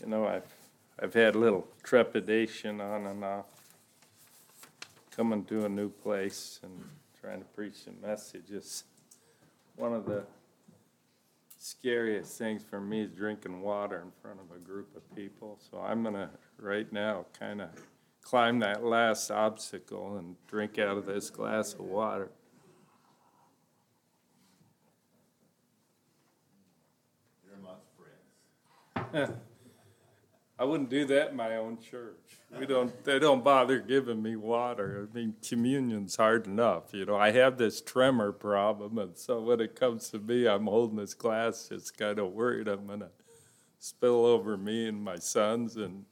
I've had a little trepidation on and off coming to a new place and trying to preach a message. It's one of the scariest things for me is drinking water in front of a group of people. So I'm going to right now kind of climb that last obstacle and drink out of this glass of water. You're amongst friends. I wouldn't do that in my own church. They don't bother giving me water. I mean, communion's hard enough. I have this tremor problem, and so when it comes to me, I'm holding this glass, just kind of worried I'm going to spill over me and my sons. And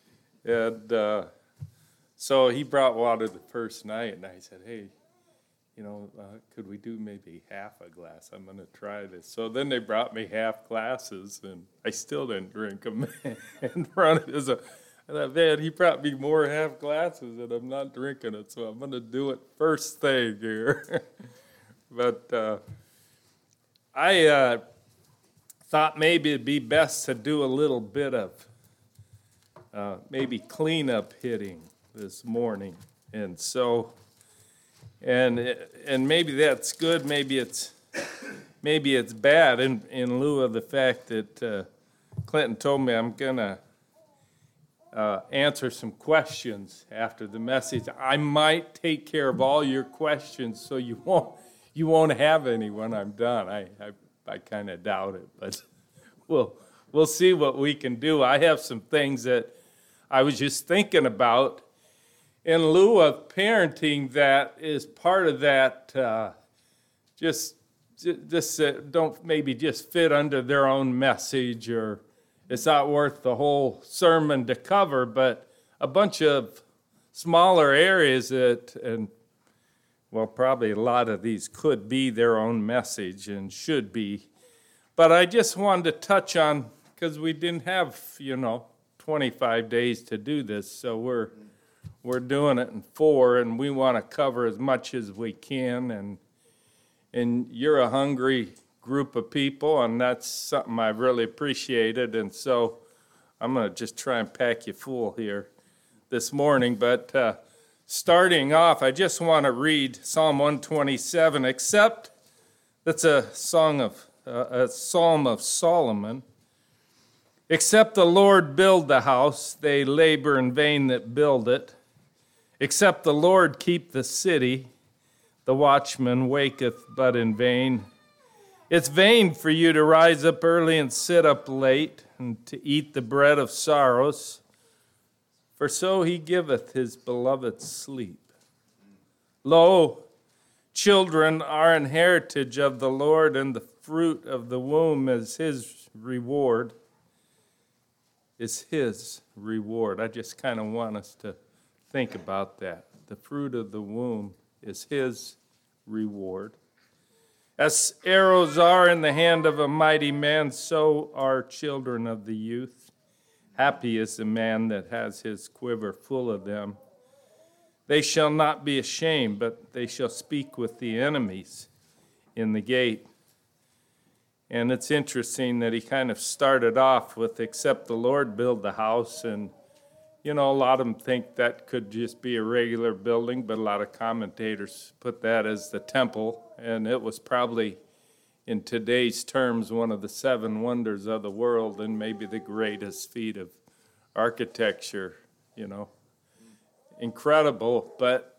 so he brought water the first night, and I said, hey, could we do maybe half a glass? I'm going to try this. So then they brought me half glasses, and I still didn't drink them in front of him. I thought, man, he brought me more half glasses, and I'm not drinking it, so I'm going to do it first thing here. But I thought maybe it'd be best to do a little bit of maybe cleanup hitting this morning. And so... And maybe that's good, maybe it's bad in lieu of the fact that Clinton told me I'm going to answer some questions after the message. I might take care of all your questions so you won't have any when I'm done. I kind of doubt it, but we'll see what we can do. I have some things that I was just thinking about in lieu of parenting that is part of that, just don't maybe just fit under their own message, or it's not worth the whole sermon to cover, but a bunch of smaller areas probably a lot of these could be their own message and should be. But I just wanted to touch on, because we didn't have, 25 days to do this, so we're doing it in 4, and we want to cover as much as we can. And you're a hungry group of people, and that's something I've really appreciated. And so I'm going to just try and pack you full here this morning. But starting off, I just want to read Psalm 127, except that's a psalm of Solomon. Except the Lord build the house, they labor in vain that build it. Except the Lord keep the city, the watchman waketh but in vain. It's vain for you to rise up early and sit up late, and to eat the bread of sorrows, for so he giveth his beloved sleep. Lo, children are an heritage of the Lord, and the fruit of the womb is his reward. I just kind of want us to think about that. The fruit of the womb is his reward. As arrows are in the hand of a mighty man, so are children of the youth. Happy is the man that has his quiver full of them. They shall not be ashamed, but they shall speak with the enemies in the gate. And it's interesting that he kind of started off with, except the Lord build the house, and a lot of them think that could just be a regular building, but a lot of commentators put that as the temple, and it was probably, in today's terms, one of the 7 wonders of the world, and maybe the greatest feat of architecture, Incredible,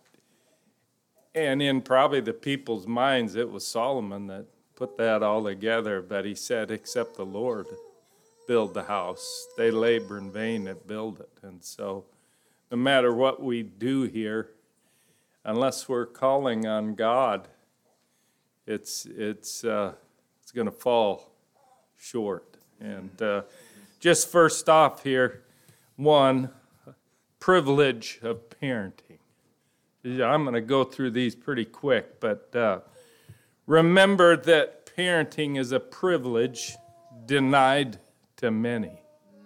and in probably the people's minds, it was Solomon that put that all together, but he said, except the Lord build the house, they labor in vain that build it. And so no matter what we do here, unless we're calling on God, it's going to fall short. And just first off here, one, privilege of parenting. I'm going to go through these pretty quick, but remember that parenting is a privilege denied to many.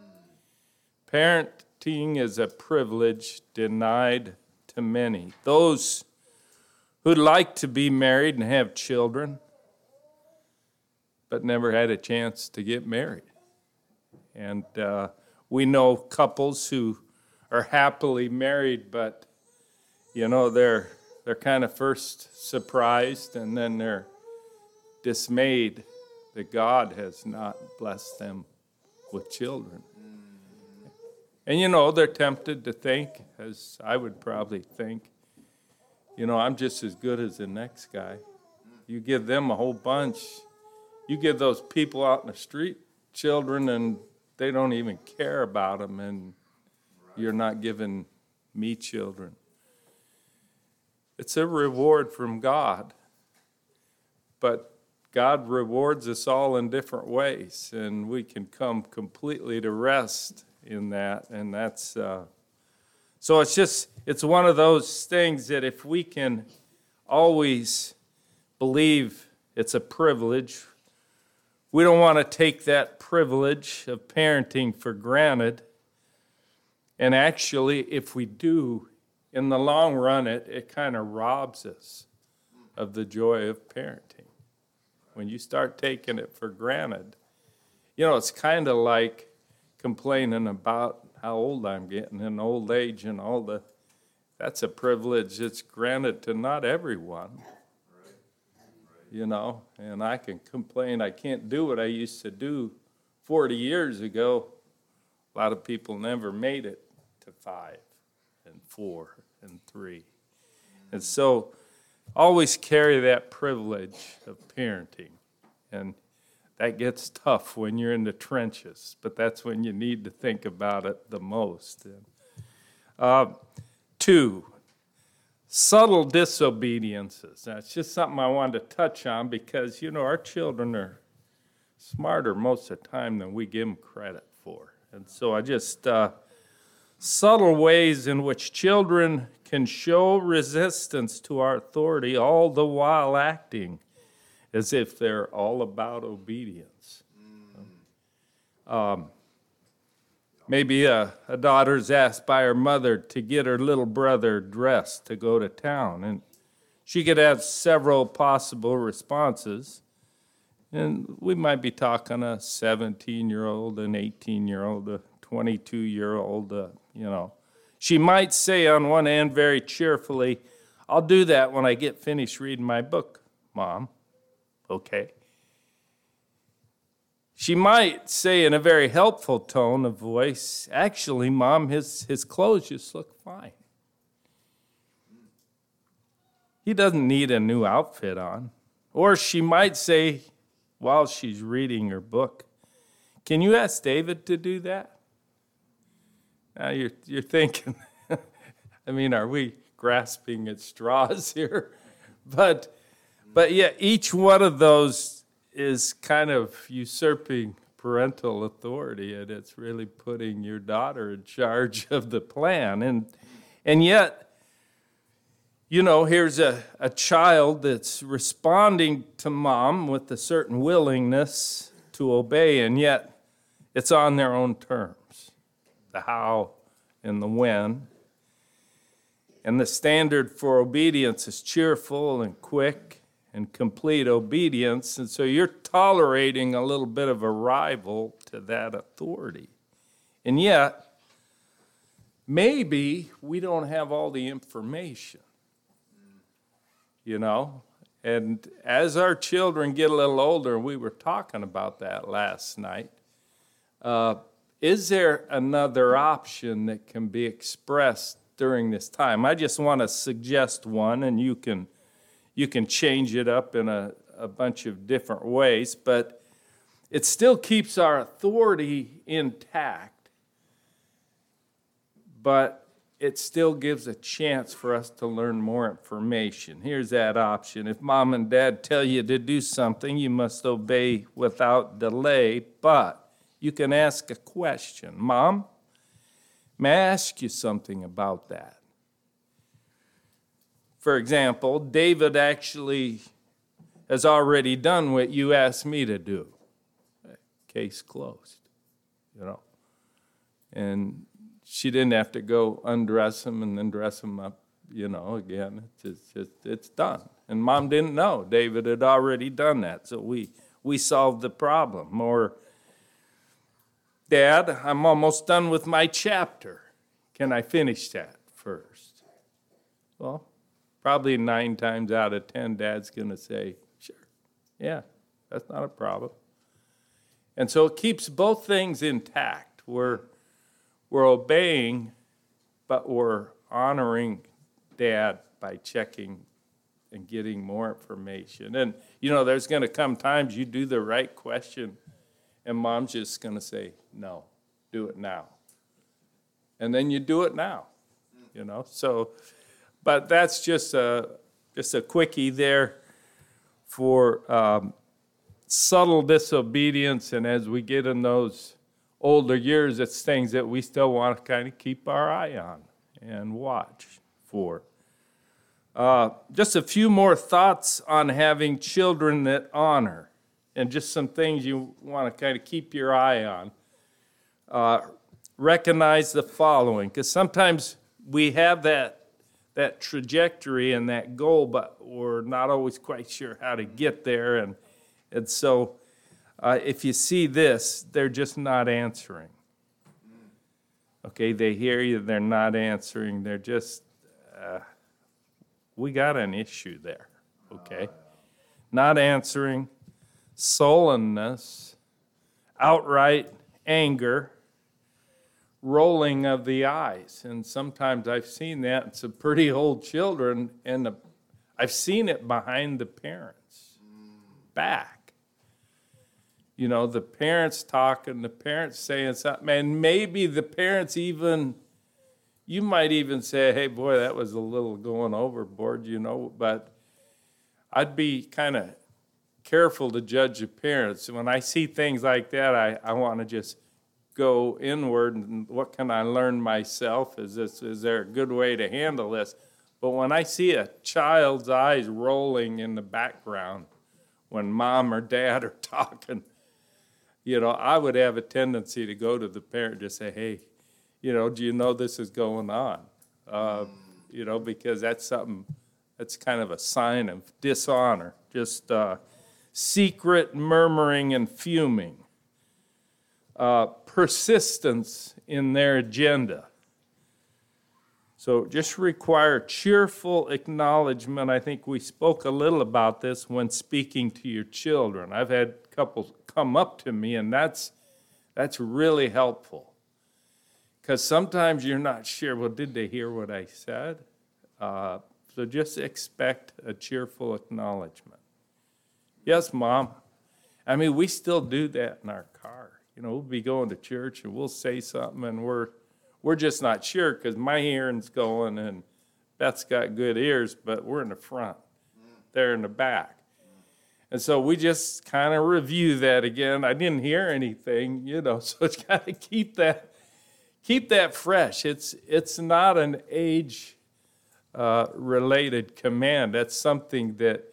Parenting is a privilege denied to many. Those who'd like to be married and have children, but never had a chance to get married. And We know couples who are happily married, but, they're kind of first surprised and then they're dismayed that God has not blessed them with children. And they're tempted to think, as I would probably think, I'm just as good as the next guy. You give them a whole bunch. You give those people out in the street children and they don't even care about them, and you're not giving me children. It's a reward from God. But God rewards us all in different ways, and we can come completely to rest in that. And that's so it's one of those things that if we can always believe it's a privilege, we don't want to take that privilege of parenting for granted. And actually, if we do, in the long run, it kind of robs us of the joy of parenting. When you start taking it for granted, it's kind of like complaining about how old I'm getting in old age and that's a privilege that's granted to not everyone. And I can complain I can't do what I used to do 40 years ago. A lot of people never made it to 5 and 4 and 3. And so always carry that privilege of parenting. And that gets tough when you're in the trenches, but that's when you need to think about it the most. 2, subtle disobediences. That's just something I wanted to touch on because, our children are smarter most of the time than we give them credit for. And so I just, subtle ways in which children can show resistance to our authority, all the while acting as if they're all about obedience. Maybe a daughter's asked by her mother to get her little brother dressed to go to town, and she could have several possible responses. And we might be talking a 17-year-old, an 18-year-old, a 22-year-old, She might say on one hand very cheerfully, "I'll do that when I get finished reading my book, Mom." Okay. She might say in a very helpful tone of voice, "Actually, Mom, his clothes just look fine. He doesn't need a new outfit on." Or she might say, while she's reading her book, "Can you ask David to do that?" Now you're thinking, are we grasping at straws here? But yeah, each one of those is kind of usurping parental authority, and it's really putting your daughter in charge of the plan. And yet, here's a child that's responding to Mom with a certain willingness to obey, and yet it's on their own terms. The how and the when. And the standard for obedience is cheerful and quick and complete obedience. And so you're tolerating a little bit of a rival to that authority. And yet, maybe we don't have all the information, And as our children get a little older, and we were talking about that last night, is there another option that can be expressed during this time? I just want to suggest one, and you can change it up in a bunch of different ways, but it still keeps our authority intact, but it still gives a chance for us to learn more information. Here's that option. If Mom and Dad tell you to do something, you must obey without delay, but you can ask a question. "Mom, may I ask you something about that?" For example, David actually has already done what you asked me to do. Case closed, And she didn't have to go undress him and then dress him up, again. It's done. And Mom didn't know David had already done that, so we solved the problem. Or Dad, I'm almost done with my chapter. Can I finish that first? Well, probably 9 times out of 10, Dad's going to say, sure, yeah, that's not a problem. And so it keeps both things intact. We're obeying, but we're honoring Dad by checking and getting more information. And, there's going to come times you do the right question, and Mom's just going to say, no, do it now. And then you do it now, So, but that's just a quickie there for subtle disobedience. And as we get in those older years, it's things that we still want to kind of keep our eye on and watch for. Just a few more thoughts on having children that honor, and just some things you want to kind of keep your eye on. Recognize the following, because sometimes we have that trajectory and that goal, but we're not always quite sure how to get there. And so if you see this, they're just not answering. Okay, they hear you, they're not answering. They're just, we got an issue there, okay? Not answering, sullenness, outright anger, rolling of the eyes. And sometimes I've seen that in some pretty old children, and I've seen it behind the parents' back. The parents talking, the parents saying something, and maybe the parents even, you might even say, hey, boy, that was a little going overboard, but I'd be kind of careful to judge the parents. When I see things like that, I want to just go inward and what can I learn myself? Is there a good way to handle this? But when I see a child's eyes rolling in the background when mom or dad are talking, I would have a tendency to go to the parent and just say, hey, do you know this is going on? Because that's something, that's kind of a sign of dishonor, just secret murmuring and fuming. Persistence in their agenda. So just require cheerful acknowledgement. I think we spoke a little about this when speaking to your children. I've had couples come up to me, and that's really helpful. Because sometimes you're not sure, well, did they hear what I said? So just expect a cheerful acknowledgement. Yes, Mom. I mean, we still do that in our car. We'll be going to church and we'll say something and we're just not sure because my hearing's going and Beth's got good ears, but we're in the front. They're in the back. And so we just kind of review that again. I didn't hear anything, so it's got to keep that fresh. It's not an age related command. That's something that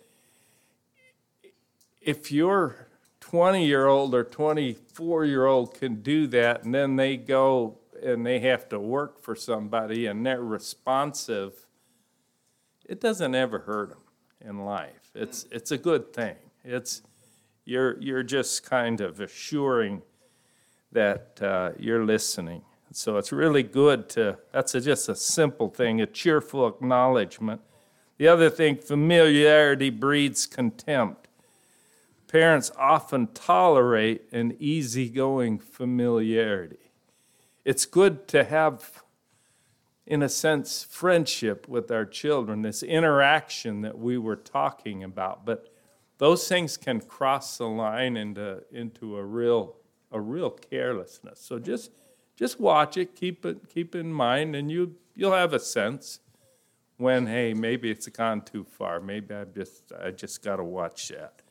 if you're 20-year-old or 24-year-old can do that, and then they go and they have to work for somebody and they're responsive, it doesn't ever hurt them in life. It's a good thing. You're just kind of assuring that you're listening. So it's really good that's just a simple thing, a cheerful acknowledgement. The other thing, familiarity breeds contempt. Parents often tolerate an easygoing familiarity. It's good to have, in a sense, friendship with our children, this interaction that we were talking about. But those things can cross the line into a real carelessness. So just watch it, keep in mind, and you'll have a sense when, hey, maybe it's gone too far. Maybe I just got to watch that.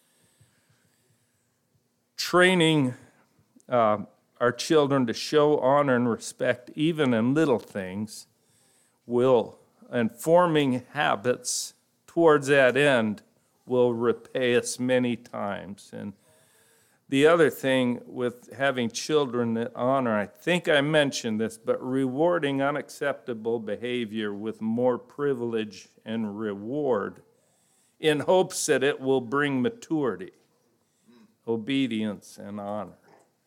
Training our children to show honor and respect, even in little things, and forming habits towards that end will repay us many times. And the other thing with having children that honor, I think I mentioned this, but rewarding unacceptable behavior with more privilege and reward in hopes that it will bring maturity, obedience, and honor.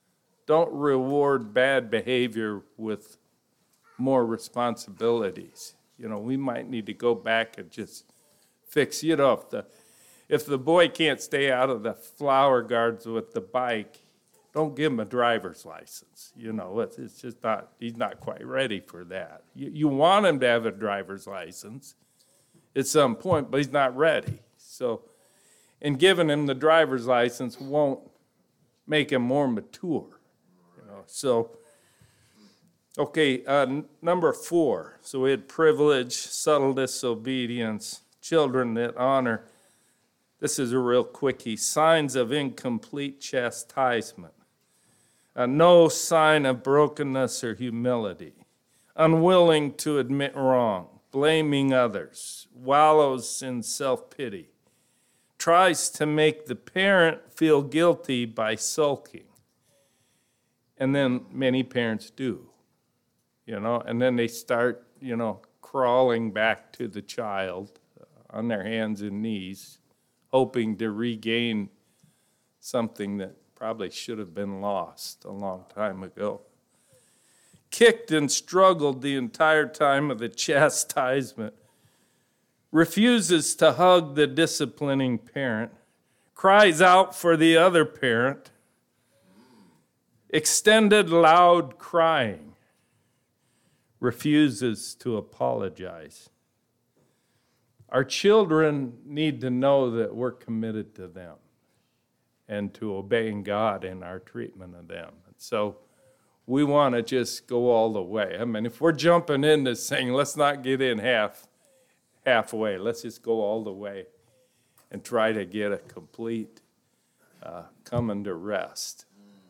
don't reward bad behavior with more responsibilities. We might need to go back and just fix, if the boy can't stay out of the flower gardens with the bike, don't give him a driver's license. It's just not, he's not quite ready for that. You want him to have a driver's license at some point, but he's not ready. So, and giving him the driver's license won't make him more mature. So, okay, number 4. So we had privilege, subtle disobedience, children that honor. This is a real quickie. Signs of incomplete chastisement. No sign of brokenness or humility. Unwilling to admit wrong. Blaming others. Wallows in self-pity. Tries to make the parent feel guilty by sulking. And then many parents do. And then they start, crawling back to the child on their hands and knees, hoping to regain something that probably should have been lost a long time ago. Kicked and struggled the entire time of the chastisement. Refuses to hug the disciplining parent. Cries out for the other parent. Extended loud crying. Refuses to apologize. Our children need to know that we're committed to them and to obeying God in our treatment of them. And so we want to just go all the way. If we're jumping into saying, let's not get in halfway, let's just go all the way and try to get a complete coming to rest.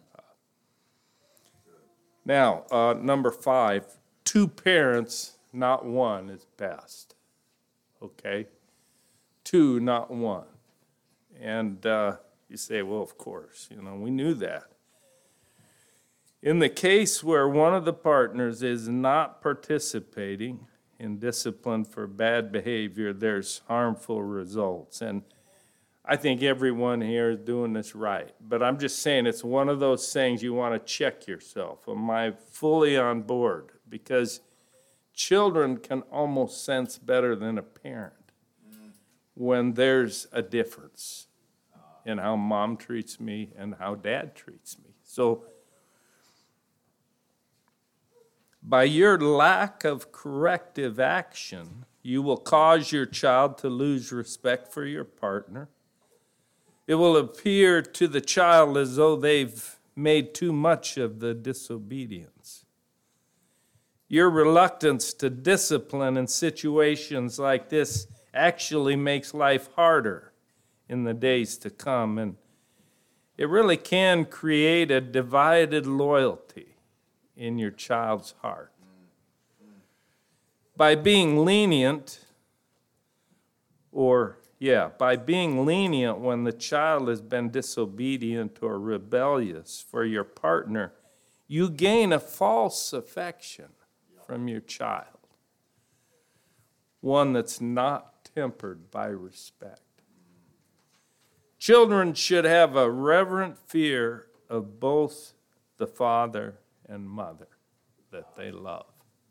Now, number 5, 2 parents, not one, is best. Okay? 2, not 1. And you say, well, of course, we knew that. In the case where one of the partners is not participating in discipline for bad behavior, there's harmful results. And I think everyone here is doing this right. But I'm just saying it's one of those things you want to check yourself. Am I fully on board? Because children can almost sense better than a parent when there's a difference in how mom treats me and how dad treats me. So by your lack of corrective action, you will cause your child to lose respect for your partner. It will appear to the child as though they've made too much of the disobedience. Your reluctance to discipline in situations like this actually makes life harder in the days to come. And it really can create a divided loyalty in your child's heart. By being lenient, by being lenient when the child has been disobedient or rebellious for your partner, you gain a false affection from your child, one that's not tempered by respect. Children should have a reverent fear of both the father and mother that they love.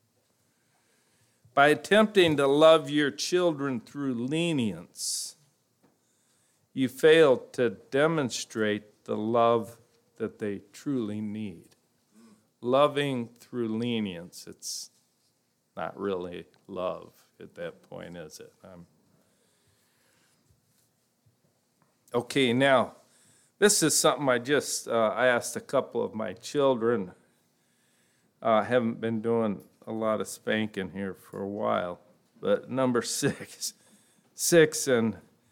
By attempting to love your children through lenience, you fail to demonstrate the love that they truly need. Loving through lenience, it's not really love at that point, is it? Okay, now, this is something I asked a couple of my children. I haven't been doing a lot of spanking here for a while, but number 6 and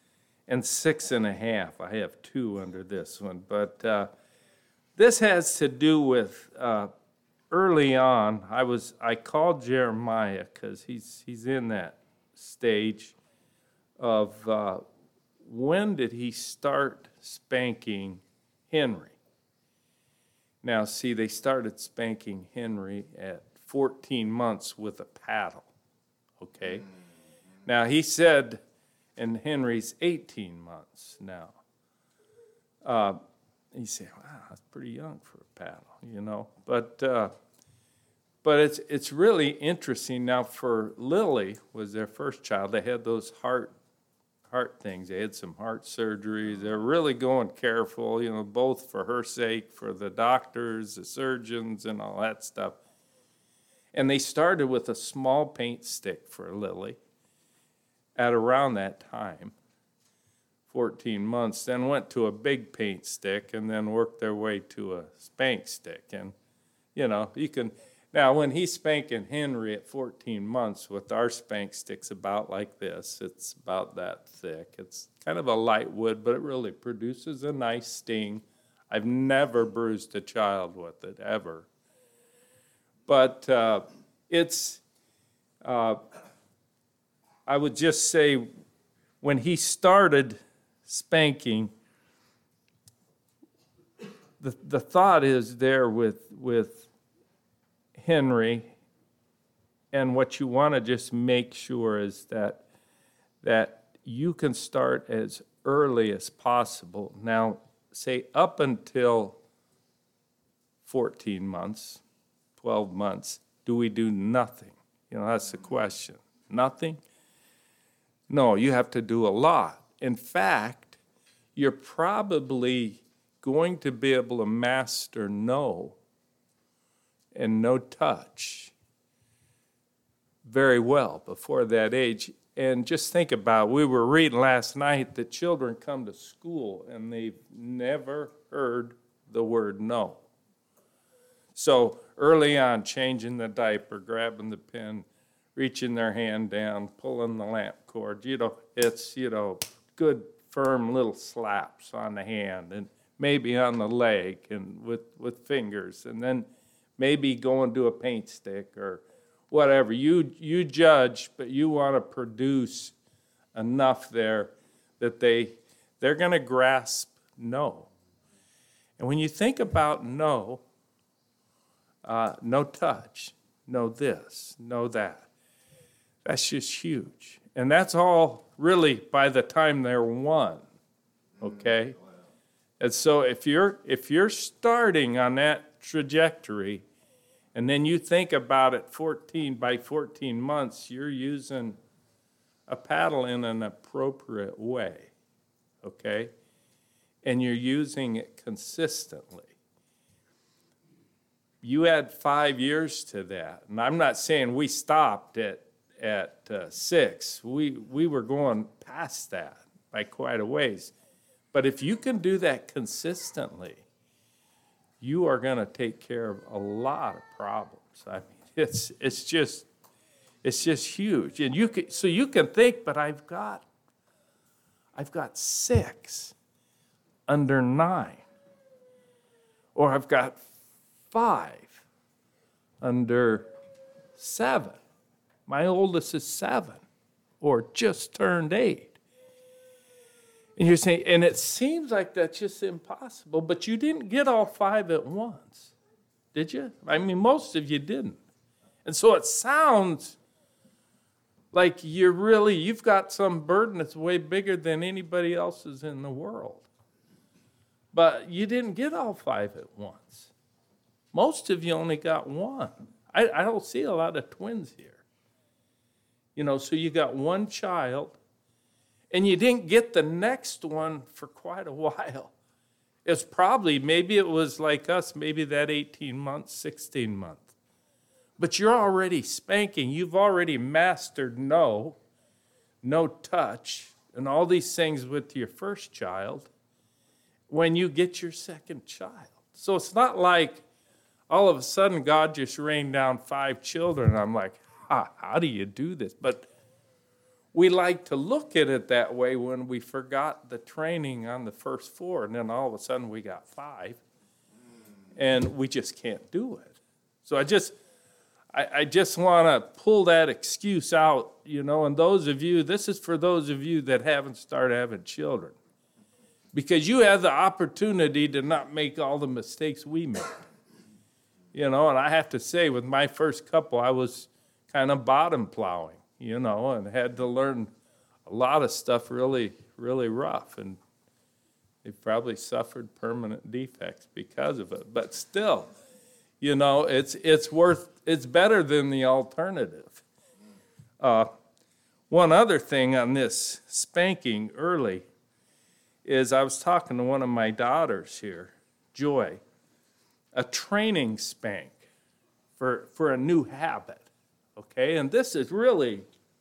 6.5. I have 2 under this one, but this has to do with early on. I called Jeremiah because he's in that stage of when did he start spanking Henry? Now, see, they started spanking Henry at 14 months with a paddle, okay? Now, he said, and Henry's 18 months now. He said, wow, That's pretty young for a paddle, But it's really interesting. Now, for Lily, was their first child. They had those heart things. They had some heart surgeries. They're really going careful, both for her sake, for the doctors, the surgeons, and all that stuff. And they started with a small paint stick for Lily at around that time, 14 months, then went to a big paint stick and then worked their way to a spank stick. And, you can... Now, when he's spanking Henry at 14 months with our spank sticks about like this, it's about that thick. It's kind of a light wood, but it really produces a nice sting. I've never bruised a child with it, ever. But I would just say, when he started spanking, the thought is there with Henry, and what you want to just make sure is that you can start as early as possible. Now, say up until 14 months, 12 months, do we do nothing? That's the question. Nothing? No, you have to do a lot. In fact, you're probably going to be able to master no and no touch very well before that age. And just think about it. We were reading last night that children come to school and they've never heard the word no. So early on, changing the diaper, grabbing the pen, reaching their hand down, pulling the lamp cord, it's, good firm little slaps on the hand and maybe on the leg and with fingers, and then maybe go and do a paint stick or whatever. You judge, but you want to produce enough there that they're going to grasp no. And when you think about no touch, no this, no that, that's just huge. And that's all really by the time they're one, okay? And so if you're starting on that trajectory, and then you think about it 14 months, you're using a paddle in an appropriate way, okay? And you're using it consistently. You add 5 years to that, and I'm not saying we stopped at 6. We were going past that by quite a ways. But if you can do that consistently, you are going to take care of a lot of problems. I mean, it's just huge. And you can think, but I've got 6 under 9, or I've got 5 under 7. My oldest is 7, or just turned 8. And you're saying, and it seems like that's just impossible, but you didn't get all 5 at once, did you? I mean, most of you didn't. And so it sounds like you've got some burden that's way bigger than anybody else's in the world. But you didn't get all 5 at once. Most of you only got 1. I don't see a lot of twins here. So you got 1 child, and you didn't get the next one for quite a while. It's probably, maybe it was like us, maybe that 18 months, 16 months. But you're already spanking. You've already mastered no touch, and all these things with your first child when you get your second child. So it's not like all of a sudden God just rained down 5 children, and I'm like, how do you do this? But we like to look at it that way when we forgot the training on the first 4, and then all of a sudden we got 5, and we just can't do it. So I just want to pull that excuse out, and this is for those of you that haven't started having children, because you have the opportunity to not make all the mistakes we made. And I have to say, with my first couple, I was kind of bottom plowing, and had to learn a lot of stuff really, really rough. And They've probably suffered permanent defects because of it. But still, it's better than the alternative. One other thing on this spanking early is I was talking to one of my daughters here, Joy, a training spank for a new habit, okay? And this is really,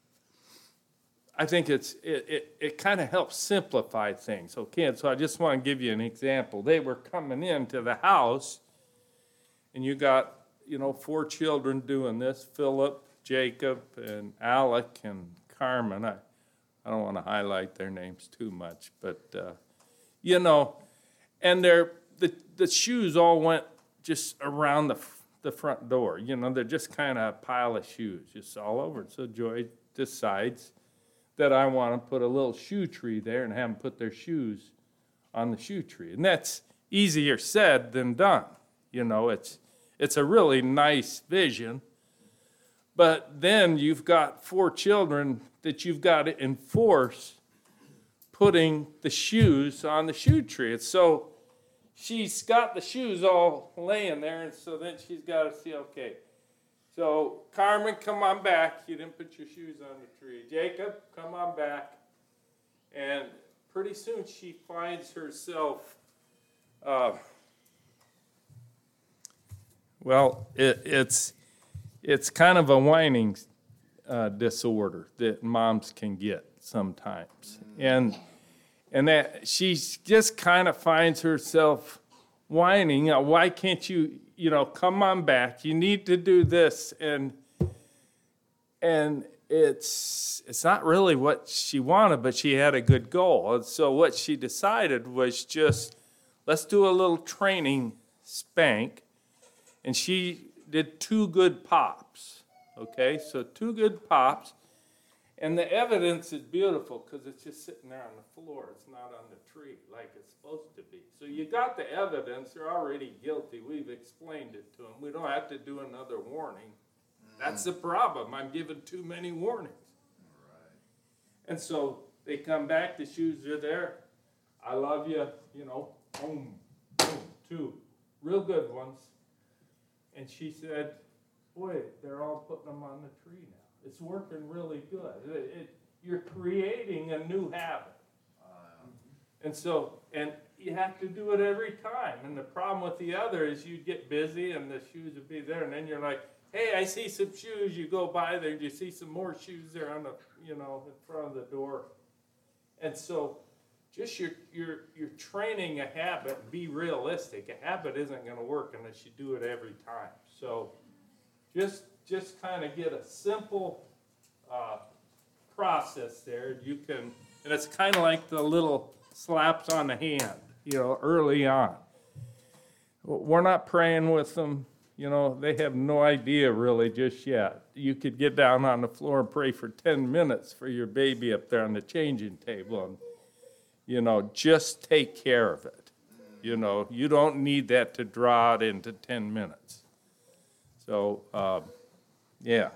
I think it kind of helps simplify things, okay? And so I just want to give you an example. They were coming into the house, and you got, 4 children doing this, Philip, Jacob, and Alec, and Carmen. I don't want to highlight their names too much, but, and the shoes all went just around the front door. They're just kind of a pile of shoes just all over. So Joy decides that I want to put a little shoe tree there and have them put their shoes on the shoe tree. And that's easier said than done. It's a really nice vision. But then you've got 4 children that you've got to enforce putting the shoes on the shoe tree. And so she's got the shoes all laying there, and so then she's got to see, okay, so Carmen, come on back. You didn't put your shoes on the tree. Jacob, come on back. And pretty soon she finds herself, it's kind of a whining disorder that moms can get sometimes. And that she just kind of finds herself whining. Why can't you, come on back? You need to do this. And it's not really what she wanted, but she had a good goal. And so what she decided was just, let's do a little training spank. And she did 2 good pops, okay? So 2 good pops. And the evidence is beautiful because it's just sitting there on the floor. It's not on the tree like it's supposed to be. So you got the evidence. They're already guilty. We've explained it to them. We don't have to do another warning. That's the problem. I'm giving too many warnings. Right. And so they come back. The shoes are there. I love you. Boom, boom, 2 real good ones. And she said, boy, they're all putting them on the tree now. It's working really good. You're creating a new habit. And you have to do it every time. And the problem with the other is you get busy and the shoes will be there. And then you're like, hey, I see some shoes. You go by there and you see some more shoes there on the, in front of the door. And so just you're training a habit. Be realistic. A habit isn't going to work unless you do it every time. So just kind of get a simple process there. You can, and it's kind of like the little slaps on the hand, early on. We're not praying with them. They have no idea really just yet. You could get down on the floor and pray for 10 minutes for your baby up there on the changing table and, just take care of it. You don't need that to draw it into 10 minutes. So, yeah.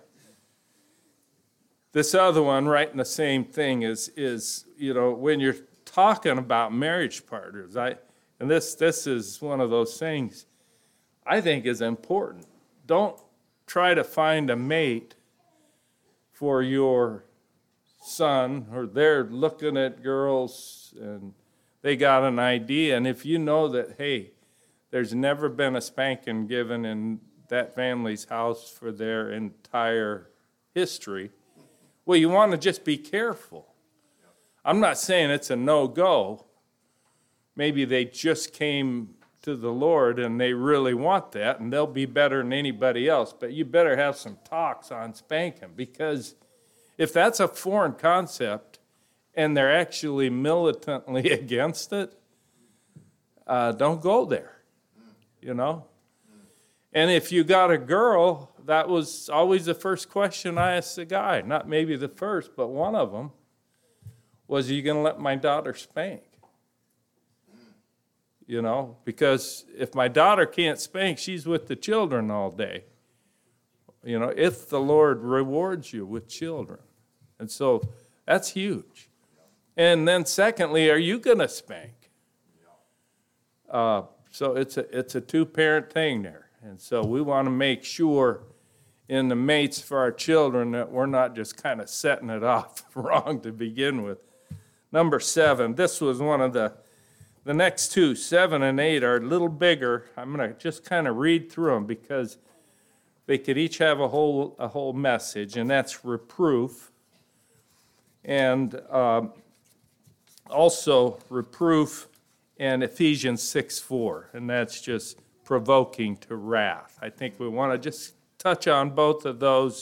This other one, right in the same thing, is when you're talking about marriage partners, and this is one of those things I think is important. Don't try to find a mate for your son, or they're looking at girls and they got an idea, and if you know that, hey, there's never been a spanking given in that family's house for their entire history, well, you want to just be careful. I'm not saying it's a no-go. Maybe they just came to the Lord and they really want that, and they'll be better than anybody else, but you better have some talks on spanking, because if that's a foreign concept and they're actually militantly against it, don't go there, And if you got a girl, that was always the first question I asked the guy. Not maybe the first, but one of them was, are you going to let my daughter spank? Because if my daughter can't spank, she's with the children all day. If the Lord rewards you with children. And so that's huge. And then secondly, are you going to spank? So it's a two-parent thing there. And so we want to make sure in the mates for our children that we're not just kind of setting it off wrong to begin with. Number 7, this was one of the next two, 7 and 8, are a little bigger. I'm going to just kind of read through them because they could each have a whole message, and that's reproof. And also reproof and Ephesians 6:4, and that's just provoking to wrath. I think we want to just touch on both of those.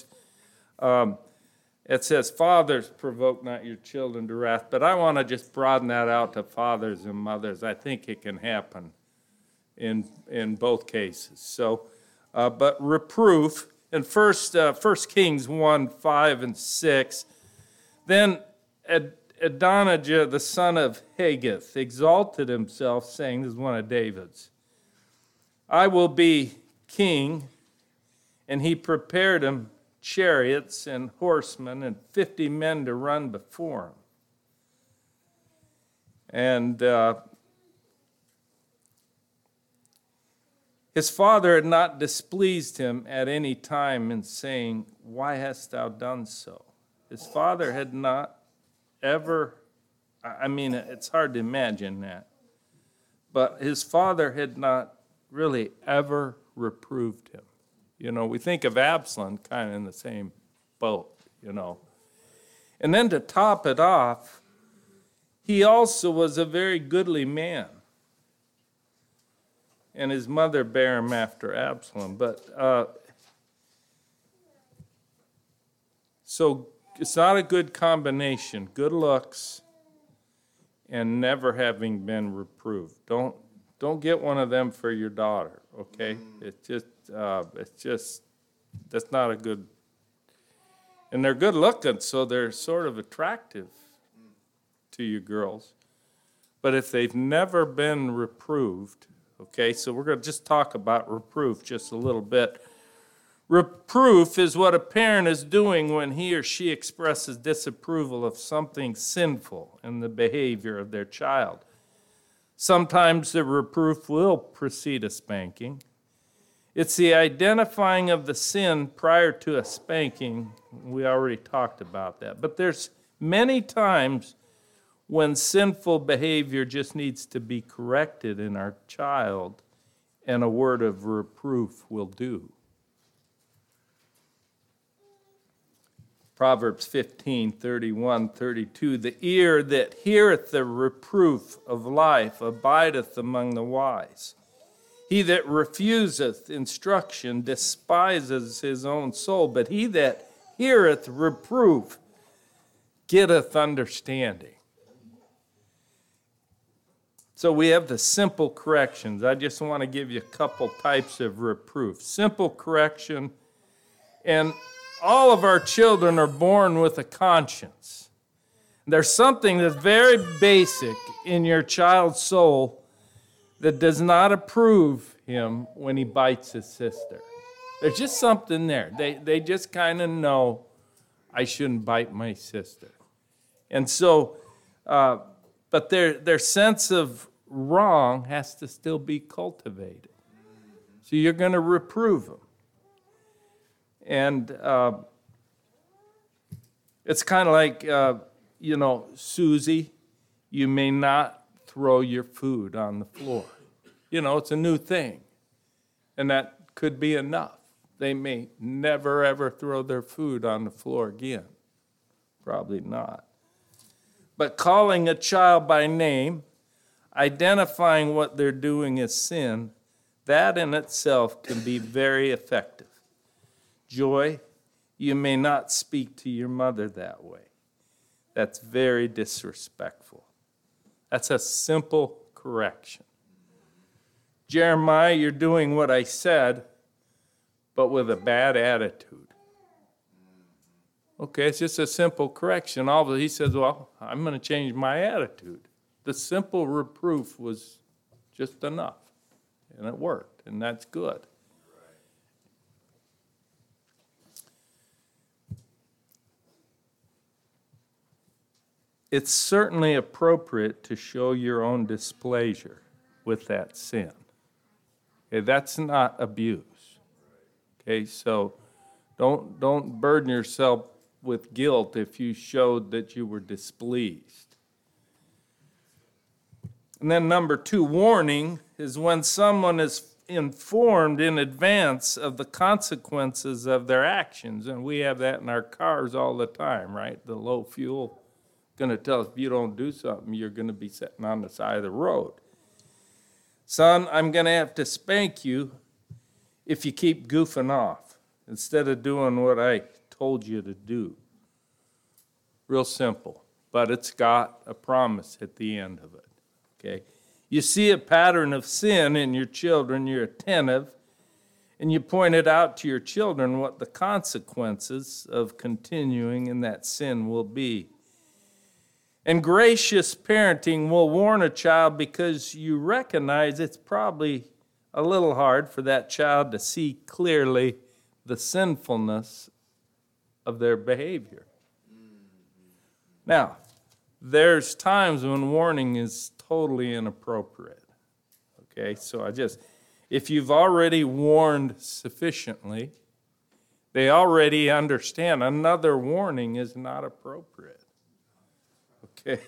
It says, fathers, provoke not your children to wrath, but I want to just broaden that out to fathers and mothers. I think it can happen in both cases. So, but reproof, in 1 Kings 1:5 and 6, then Adonijah, the son of Haggith, exalted himself, saying, this is one of David's, I will be king, and he prepared him chariots and horsemen and 50 men to run before him. And his father had not displeased him at any time in saying, why hast thou done so? His father had not ever, I mean, it's hard to imagine that, but his father had not really ever reproved him. You know, we think of Absalom kind of in the same boat, you know. And then to top it off, he also was a very goodly man. And his mother bare him after Absalom. But so it's not a good combination. Good looks and never having been reproved. Don't get one of them for your daughter, okay? It's just, that's not a good, and they're good looking, so they're sort of attractive to you girls. But if they've never been reproved, okay, so we're going to just talk about reproof just a little bit. Reproof is what a parent is doing when he or she expresses disapproval of something sinful in the behavior of their child. Sometimes the reproof will precede a spanking. It's the identifying of the sin prior to a spanking. We already talked about that. But there's many times when sinful behavior just needs to be corrected in our child, and a word of reproof will do. Proverbs 15:31-32, the ear that heareth the reproof of life abideth among the wise. He that refuseth instruction despises his own soul, but he that heareth reproof getteth understanding. So we have the simple corrections. I just want to give you a couple types of reproof. Simple correction, and all of our children are born with a conscience. There's something that's very basic in your child's soul that does not approve him when he bites his sister. There's just something there. They just kind of know, I shouldn't bite my sister. And so, but their sense of wrong has to still be cultivated. So you're going to reprove them. And it's kind of like, Susie, you may not throw your food on the floor. You know, it's a new thing. And that could be enough. They may never, ever throw their food on the floor again. Probably not. But calling a child by name, identifying what they're doing as sin, that in itself can be very effective. Joy, you may not speak to your mother that way. That's very disrespectful. That's a simple correction. Jeremiah, you're doing what I said, but with a bad attitude. Okay, it's just a simple correction. All of it, he says, well, I'm going to change my attitude. The simple reproof was just enough, and it worked, and that's good. It's certainly appropriate to show your own displeasure with that sin. Okay, that's not abuse. Okay, so don't burden yourself with guilt if you showed that you were displeased. And then number 2, warning is when someone is informed in advance of the consequences of their actions. And we have that in our cars all the time, right? The low fuel going to tell us if you don't do something, you're going to be sitting on the side of the road. Son, I'm going to have to spank you if you keep goofing off instead of doing what I told you to do. Real simple, but it's got a promise at the end of it. Okay? You see a pattern of sin in your children, you're attentive, and you point it out to your children what the consequences of continuing in that sin will be. And gracious parenting will warn a child because you recognize it's probably a little hard for that child to see clearly the sinfulness of their behavior. Now, there's times when warning is totally inappropriate. Okay, so if you've already warned sufficiently, they already understand another warning is not appropriate. Okay,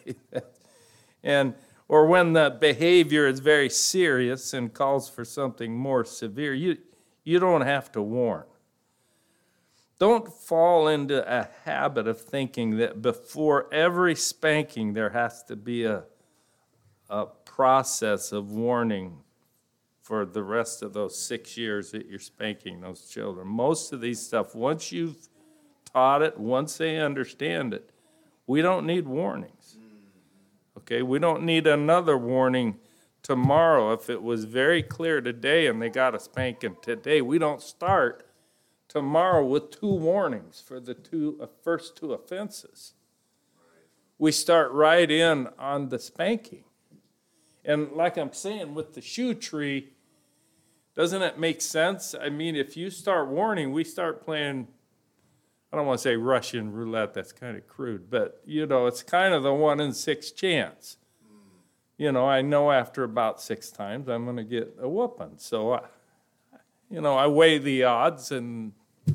or when the behavior is very serious and calls for something more severe, you don't have to warn. Don't fall into a habit of thinking that before every spanking there has to be a process of warning for the rest of those 6 years that you're spanking those children. Most of these stuff, once you've taught it, once they understand it, we don't need warnings. Okay, we don't need another warning tomorrow. If it was very clear today and they got a spanking today, we don't start tomorrow with 2 warnings for the first 2 offenses. We start right in on the spanking. And like I'm saying, with the shoe tree, doesn't it make sense? I mean, if you start warning, we start playing, I don't want to say Russian roulette, that's kind of crude, but, it's kind of the 1 in 6 chance. I know after about 6 times I'm going to get a whooping. So, I weigh the odds and,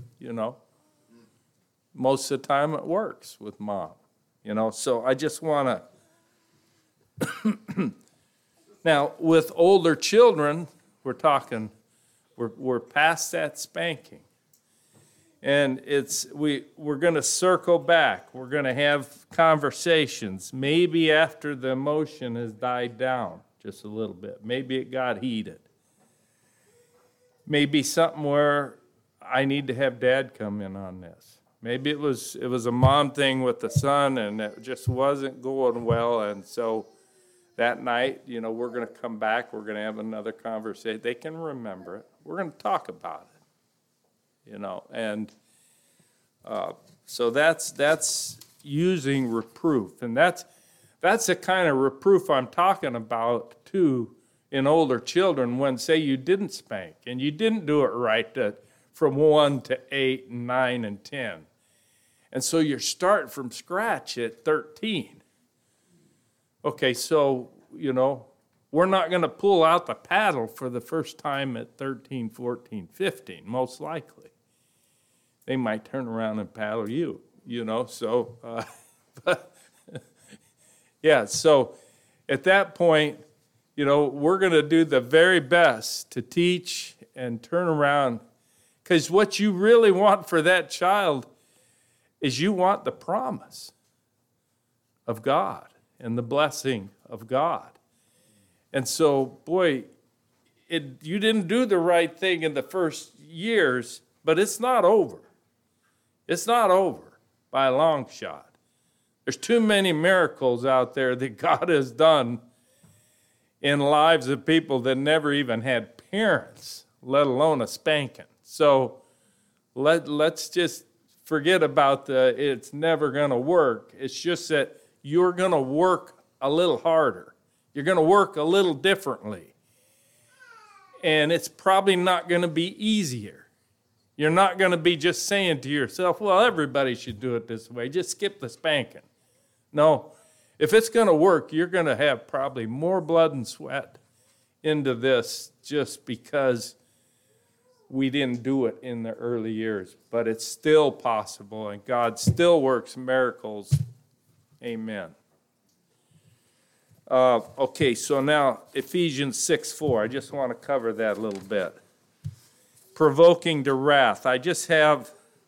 most of the time it works with Mom. So I just want to... Now, with older children, we're past that spanking. And we're going to circle back. We're going to have conversations. Maybe after the emotion has died down just a little bit. Maybe it got heated. Maybe something where I need to have Dad come in on this. Maybe it was a mom thing with the son, and it just wasn't going well. And so that night, we're going to come back. We're going to have another conversation. They can remember it. We're going to talk about it. And so that's using reproof, and that's the kind of reproof I'm talking about too in older children. When say you didn't spank and you didn't do it right from 1 to 8 and 9 and 10, and so you're starting from scratch at 13. Okay, so we're not going to pull out the paddle for the first time at 13, 14, 15, most likely. They might turn around and paddle you, so, so at that point, we're going to do the very best to teach and turn around, because what you really want for that child is you want the promise of God and the blessing of God. And so, boy, you didn't do the right thing in the first years, but it's not over. It's not over by a long shot. There's too many miracles out there that God has done in lives of people that never even had parents, let alone a spanking. So let's just forget about it's never going to work. It's just that you're going to work a little harder. You're going to work a little differently. And it's probably not going to be easier. You're not going to be just saying to yourself, well, everybody should do it this way. Just skip the spanking. No. If it's going to work, you're going to have probably more blood and sweat into this just because we didn't do it in the early years, but it's still possible, and God still works miracles. Amen. Okay, so now Ephesians 6:4. I just want to cover that a little bit. Provoking to wrath. I just have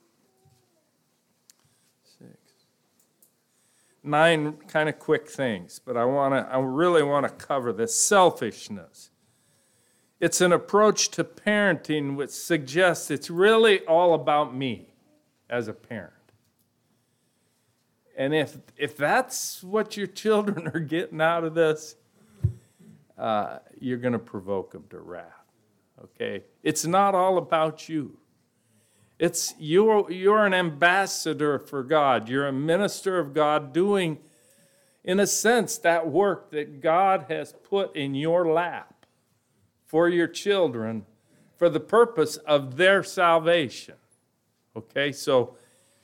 9 kind of quick things, but I really want to cover this. Selfishness. It's an approach to parenting which suggests it's really all about me as a parent. And if that's what your children are getting out of this, you're going to provoke them to wrath. Okay? It's not all about you. It's you're an ambassador for God. You're a minister of God doing, in a sense, that work that God has put in your lap for your children for the purpose of their salvation. Okay? So,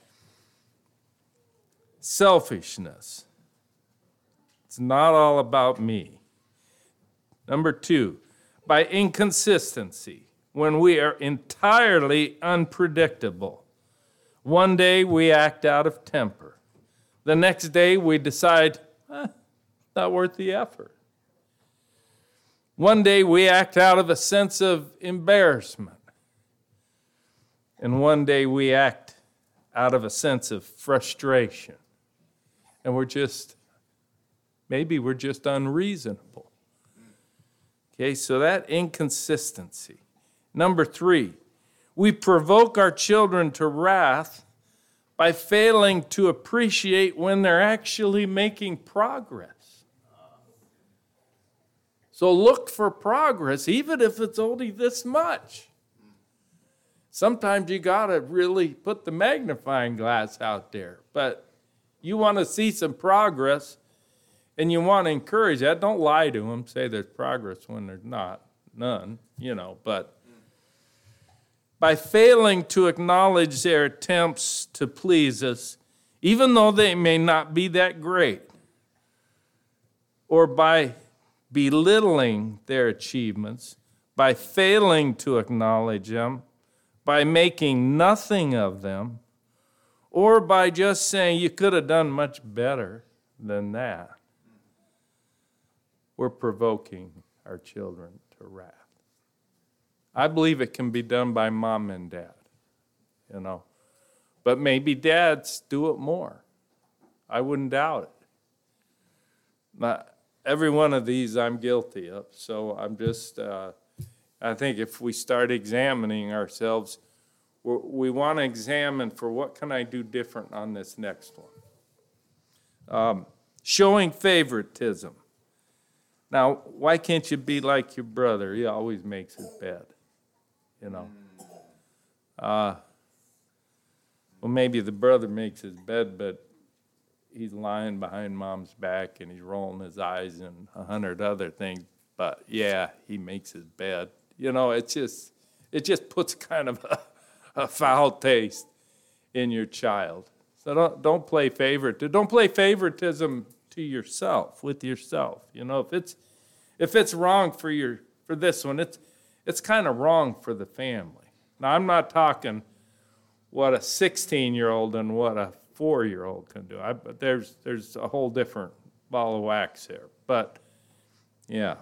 selfishness. It's not all about me. Number 2, by inconsistency, when we are entirely unpredictable. One day we act out of temper. The next day we decide, not worth the effort. One day we act out of a sense of embarrassment. And one day we act out of a sense of frustration. And maybe we're just unreasonable. Okay, so that inconsistency. Number 3, we provoke our children to wrath by failing to appreciate when they're actually making progress. So look for progress, even if it's only this much. Sometimes you got to really put the magnifying glass out there. But you want to see some progress, and you want to encourage that. Don't lie to them. Say there's progress when there's none, But by failing to acknowledge their attempts to please us, even though they may not be that great, or by belittling their achievements, by failing to acknowledge them, by making nothing of them, or by just saying you could have done much better than that, we're provoking our children to wrath. I believe it can be done by mom and dad, But maybe dads do it more. I wouldn't doubt it. Every one of these I'm guilty of, so I'm just, I think if we start examining ourselves, we want to examine for what can I do different on this next one. Showing favoritism. Now, why can't you be like your brother? He always makes his bed, Well, maybe the brother makes his bed, but he's lying behind mom's back and he's rolling his eyes and 100 other things. But yeah, he makes his bed. It just puts kind of a foul taste in your child. So don't play favoritism. Don't play favoritism to yourself, with yourself. If it's wrong for this one, it's kind of wrong for the family. Now I'm not talking what a 16-year-old and what a 4-year-old can do. But there's a whole different ball of wax there. But yeah.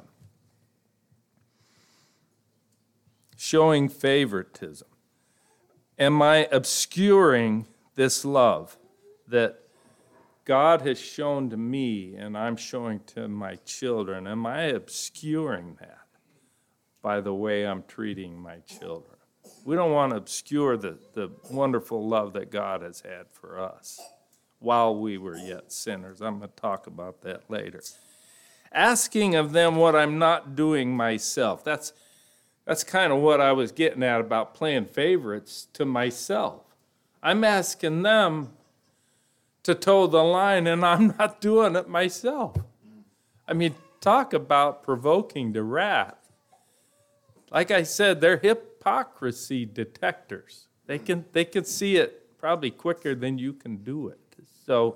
Showing favoritism. Am I obscuring this love that God has shown to me and I'm showing to my children? Am I obscuring that by the way I'm treating my children? We don't want to obscure the wonderful love that God has had for us while we were yet sinners. I'm going to talk about that later. Asking of them what I'm not doing myself. That's kind of what I was getting at about playing favorites to myself. I'm asking them to toe the line, and I'm not doing it myself. I mean, talk about provoking to wrath. Like I said, they're hypocrisy detectors. They can see it probably quicker than you can do it. So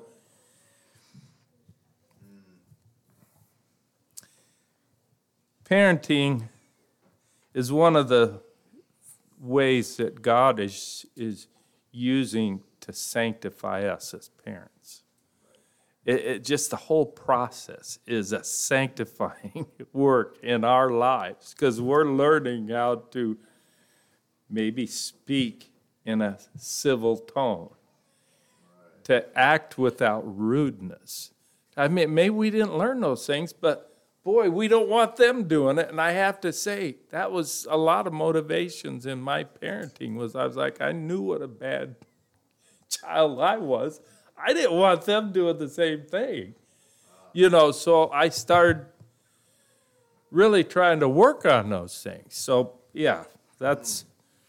parenting is one of the ways that God is using to sanctify us as parents. It just the whole process is a sanctifying work in our lives because we're learning how to maybe speak in a civil tone, to act without rudeness. I mean, maybe we didn't learn those things, but boy, we don't want them doing it. And I have to say, that was a lot of motivations in my parenting was I was like, I knew what a bad child I was. I didn't want them doing the same thing. So I started really trying to work on those things. So, yeah, that's...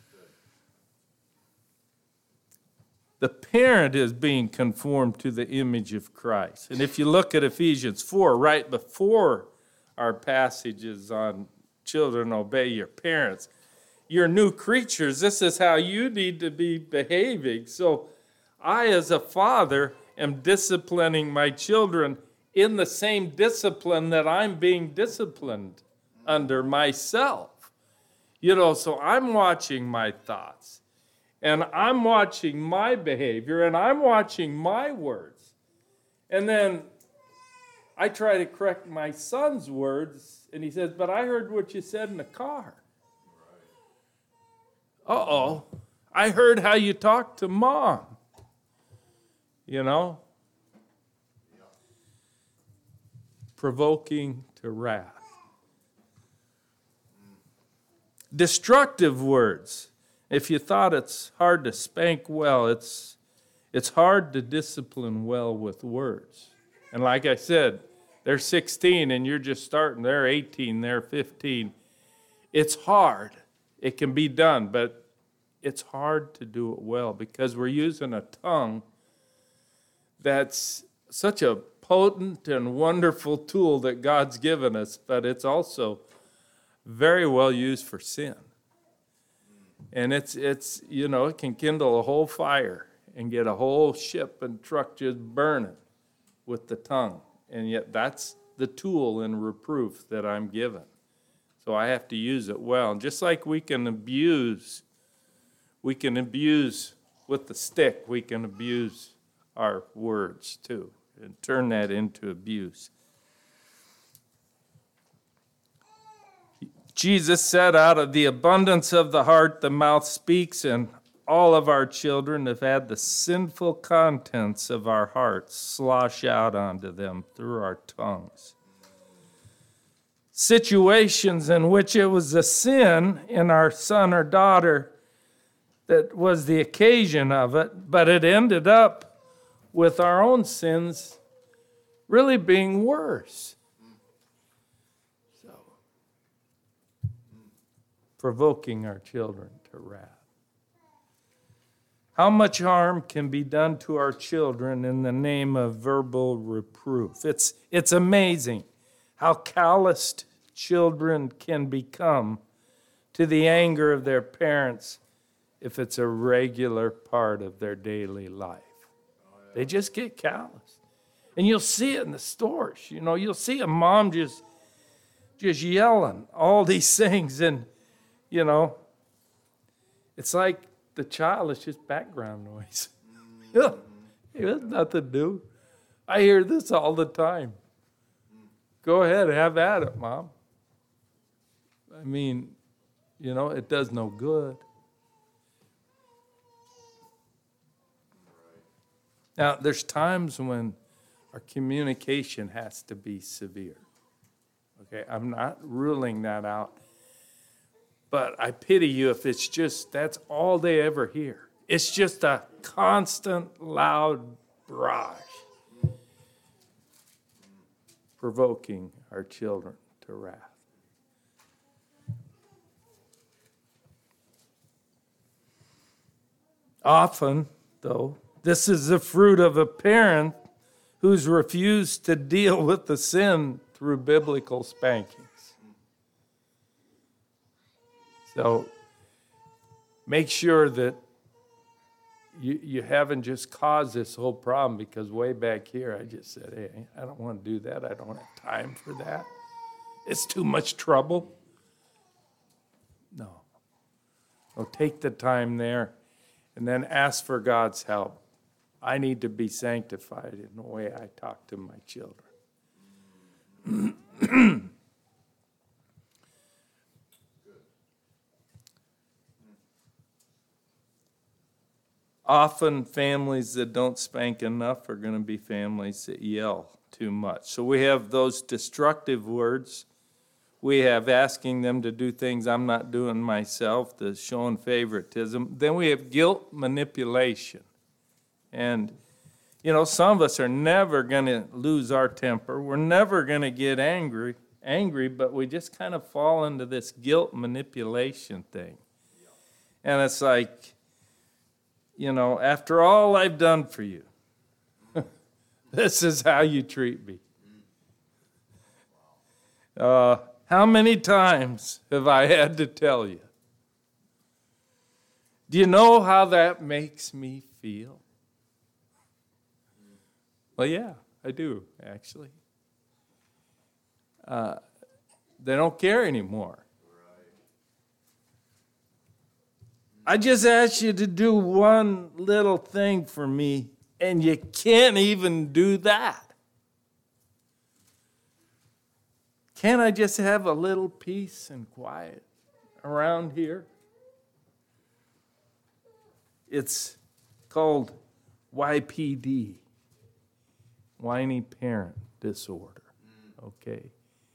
The parent is being conformed to the image of Christ. And if you look at Ephesians 4, right before our passages on children obey your parents, you're new creatures. This is how you need to be behaving. So I, as a father, am disciplining my children in the same discipline that I'm being disciplined under myself. So I'm watching my thoughts. And I'm watching my behavior, and I'm watching my words. And then I try to correct my son's words, and he says, but I heard what you said in the car. Uh-oh, I heard how you talked to Mom. Provoking to wrath. Destructive words. If you thought it's hard to spank well, it's hard to discipline well with words. And like I said, they're 16 and you're just starting. They're 18, they're 15. It's hard. It can be done, but it's hard to do it well because we're using a tongue that's such a potent and wonderful tool that God's given us, but it's also very well used for sin. And it's it can kindle a whole fire and get a whole ship and truck just burning with the tongue. And yet that's the tool in reproof that I'm given. So I have to use it well. And just like we can abuse with the stick, we can abuse our words too and turn that into abuse. Jesus said, out of the abundance of the heart, the mouth speaks, and all of our children have had the sinful contents of our hearts slosh out onto them through our tongues. Situations in which it was a sin in our son or daughter that was the occasion of it, but it ended up with our own sins really being worse. Provoking our children to wrath. How much harm can be done to our children in the name of verbal reproof? It's amazing how calloused children can become to the anger of their parents if it's a regular part of their daily life. They just get callous. And you'll see it in the stores. You'll see a mom just yelling all these things and it's like the child is just background noise. It has nothing to do. I hear this all the time. Go ahead, have at it, Mom. I mean, it does no good. Now, there's times when our communication has to be severe. Okay, I'm not ruling that out. But I pity you if it's just, that's all they ever hear. It's just a constant, loud barrage. Provoking our children to wrath. Often, though, this is the fruit of a parent who's refused to deal with the sin through biblical spankings. So make sure that you haven't just caused this whole problem because way back here I just said, hey, I don't want to do that. I don't have time for that. It's too much trouble. No. So take the time there and then ask for God's help. I need to be sanctified in the way I talk to my children. Often families that don't spank enough are going to be families that yell too much. So we have those destructive words. We have asking them to do things I'm not doing myself, the showing favoritism. Then we have guilt manipulation. And, you know, some of us are never going to lose our temper. We're never going to get angry, but we just kind of fall into this guilt manipulation thing. And it's like, you know, after all I've done for you, this is how you treat me. How many times have I had to tell you? Do you know how that makes me feel? Well, yeah, I do, actually. They don't care anymore. I just asked you to do one little thing for me, and you can't even do that. Can't I just have a little peace and quiet around here? It's called YPD, whiny parent disorder, okay?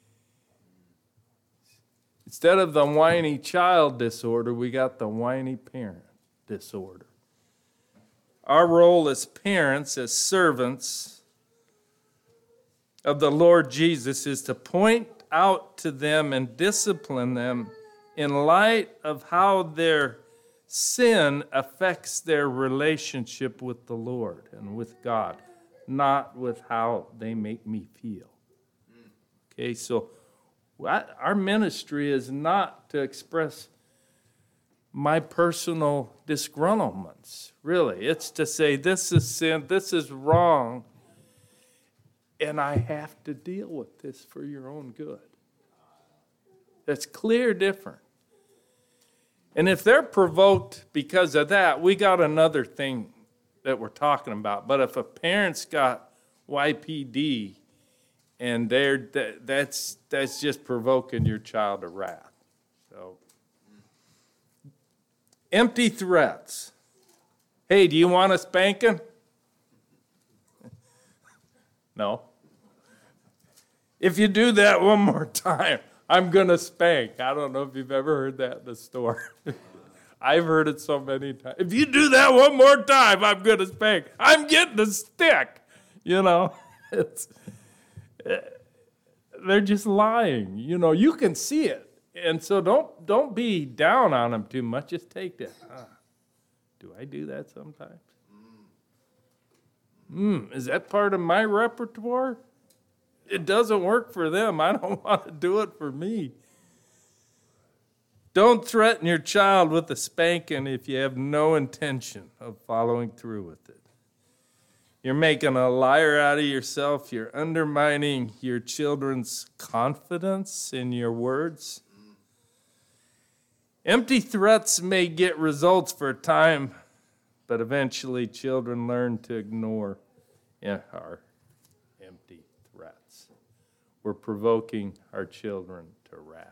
Instead of the whiny child disorder, we got the whiny parent disorder. Our role as parents, as servants of the Lord Jesus, is to point out to them and discipline them in light of how their sin affects their relationship with the Lord and with God, not with how they make me feel. Okay, so our ministry is not to express my personal disgruntlements, really. It's to say, this is sin, this is wrong, and I have to deal with this for your own good. That's clear different. And if they're provoked because of that, we got another thing that we're talking about. But if a parent's got YPD, and that's just provoking your child to wrath. So, empty threats. Hey, do you want a spanking? No. If you do that one more time, I'm going to spank. I don't know if you've ever heard that in the store. I've heard it so many times. If you do that one more time, I'm going to spank. I'm getting a stick. You know, they're just lying. You know, you can see it. And so don't be down on them too much. Just take that. Do I do that sometimes? Is that part of my repertoire? It doesn't work for them. I don't want to do it for me. Don't threaten your child with a spanking if you have no intention of following through with it. You're making a liar out of yourself. You're undermining your children's confidence in your words. Empty threats may get results for a time, but eventually children learn to ignore our empty threats. We're provoking our children to wrath.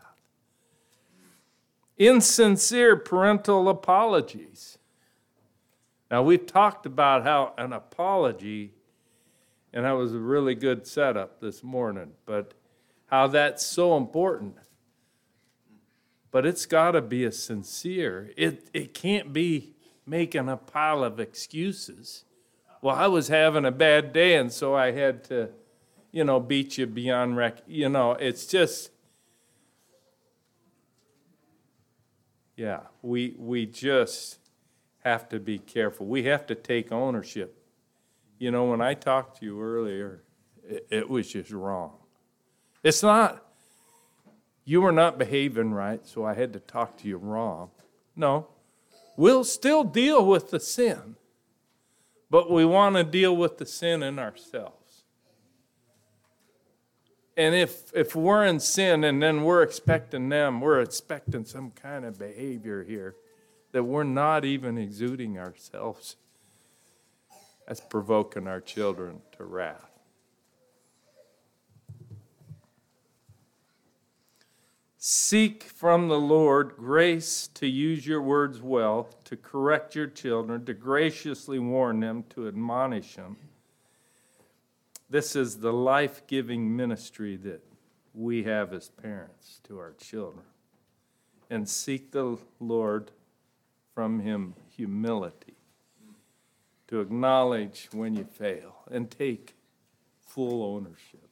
Insincere parental apologies. Now, we've talked about how an apology, and that was a really good setup this morning, but how that's so important. But it's got to be a sincere. It can't be making a pile of excuses. Well, I was having a bad day, and so I had to, beat you beyond it's just, we just have to be careful. We have to take ownership. When I talked to you earlier, it was just wrong. It's not, you were not behaving right, so I had to talk to you wrong. No, we'll still deal with the sin, but we want to deal with the sin in ourselves. And if we're in sin and then we're expecting some kind of behavior here that we're not even exuding ourselves, that's provoking our children to wrath. Seek from the Lord grace to use your words well, to correct your children, to graciously warn them, to admonish them. This is the life-giving ministry that we have as parents to our children. And seek the Lord from Him humility, to acknowledge when you fail and take full ownership.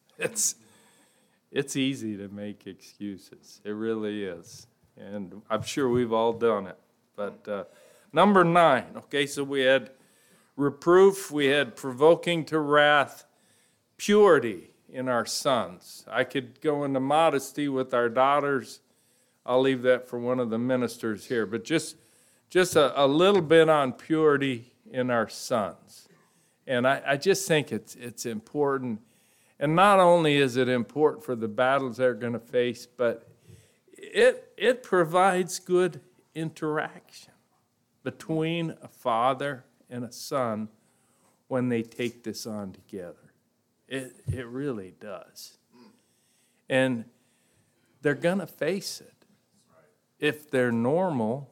It's easy to make excuses. It really is. And I'm sure we've all done it. But number 9, okay, so we had reproof, we had provoking to wrath, purity in our sons. I could go into modesty with our daughters. I'll leave that for one of the ministers here. But just a little bit on purity in our sons. And I just think it's important. And not only is it important for the battles they're going to face, but it provides good interaction between a father and a son when they take this on together. It really does. And they're going to face it. If they're normal,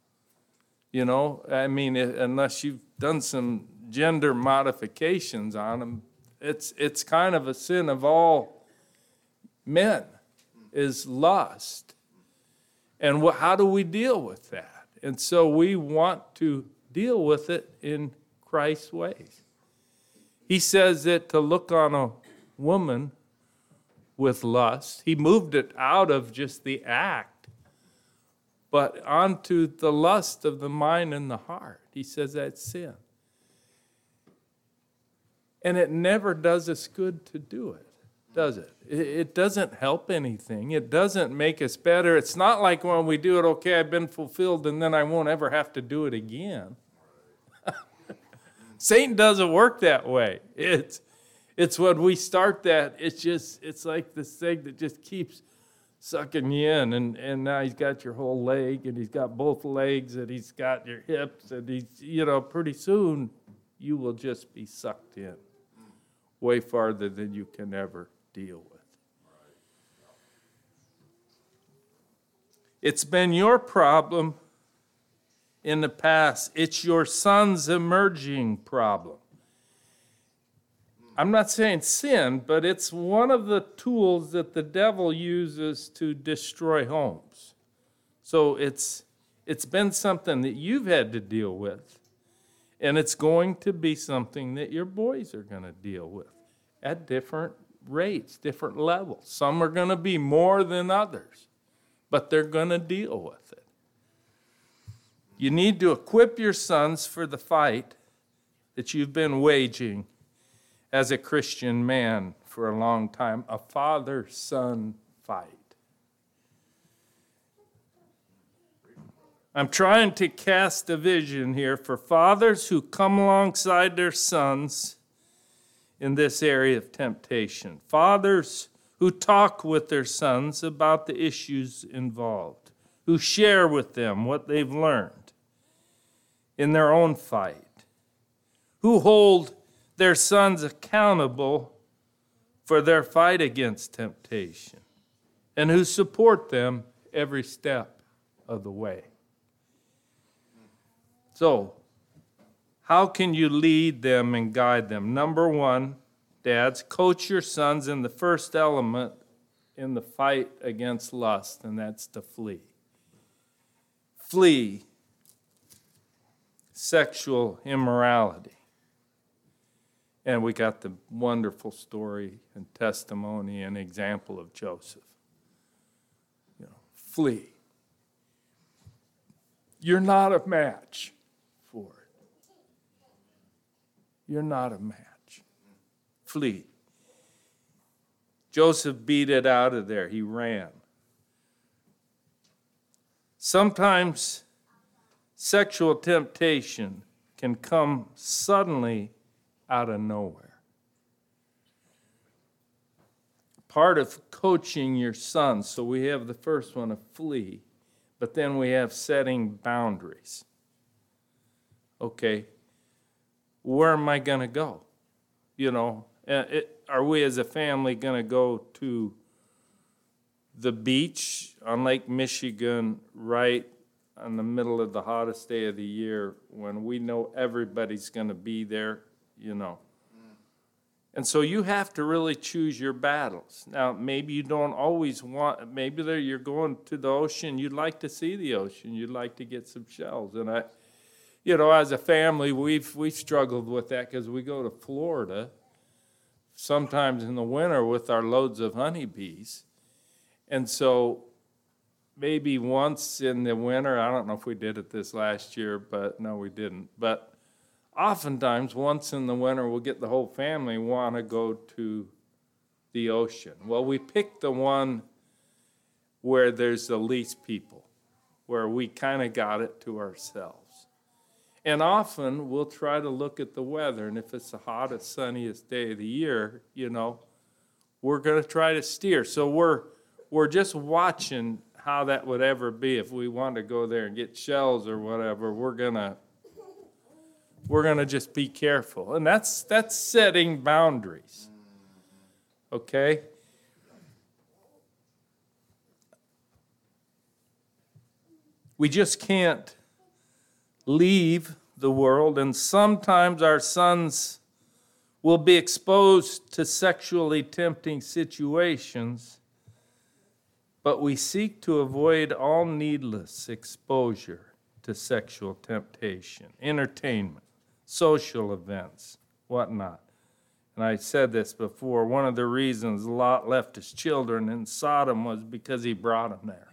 unless you've done some gender modifications on them, it's kind of a sin of all men, is lust. And how do we deal with that? And so we want to deal with it in Christ's ways. He says that to look on a woman with lust, he moved it out of just the act, but onto the lust of the mind and the heart. He says that's sin. And it never does us good to do it, does it? It doesn't help anything. It doesn't make us better. It's not like when we do it, okay, I've been fulfilled, and then I won't ever have to do it again. Satan doesn't work that way. It's when we start that, it's like this thing that just keeps sucking you in, and now he's got your whole leg, and he's got both legs, and he's got your hips, and he's, pretty soon you will just be sucked in way farther than you can ever deal with. It's been your problem in the past. It's your son's emerging problem. I'm not saying sin, but it's one of the tools that the devil uses to destroy homes. So it's been something that you've had to deal with, and it's going to be something that your boys are going to deal with at different rates, different levels. Some are going to be more than others, but they're going to deal with it. You need to equip your sons for the fight that you've been waging as a Christian man for a long time, a father-son fight. I'm trying to cast a vision here for fathers who come alongside their sons in this area of temptation. Fathers who talk with their sons about the issues involved, who share with them what they've learned in their own fight, who hold their sons accountable for their fight against temptation, and who support them every step of the way. So, how can you lead them and guide them? Number one, dads, coach your sons in the first element in the fight against lust, and that's to flee. Flee sexual immorality. And we got the wonderful story and testimony and example of Joseph. Flee. You're not a match for it. You're not a match. Flee. Joseph beat it out of there. He ran. Sometimes sexual temptation can come suddenly out of nowhere. part of coaching your son. So we have the first one of flee, but then we have setting boundaries. Okay, where am I going to go? You know, are we as a family going to go to the beach on Lake Michigan right in the middle of the hottest day of the year when we know everybody's going to be there, you know? And so you have to really choose your battles. Now, maybe you don't always want, maybe you're going to the ocean, you'd like to see the ocean, you'd like to get some shells. And you know, as a family, we've struggled with that because we go to Florida sometimes in the winter with our loads of honeybees. And so maybe once in the winter, I don't know if we did it this last year, but no, we didn't. But oftentimes, once in the winter, we'll get the whole family want to go to the ocean. Well, we picked the one where there's the least people, where we kind of got it to ourselves. And often, we'll try to look at the weather, and if it's the hottest, sunniest day of the year, you know, we're going to try to steer. So we're just watching how that would ever be. If we want to go there and get shells or whatever, we're gonna just be careful. And that's setting boundaries. Okay? We just can't leave the world, and sometimes our sons will be exposed to sexually tempting situations, but we seek to avoid all needless exposure to sexual temptation, entertainment, social events, whatnot. And I said this before, one of the reasons Lot left his children in Sodom was because he brought them there.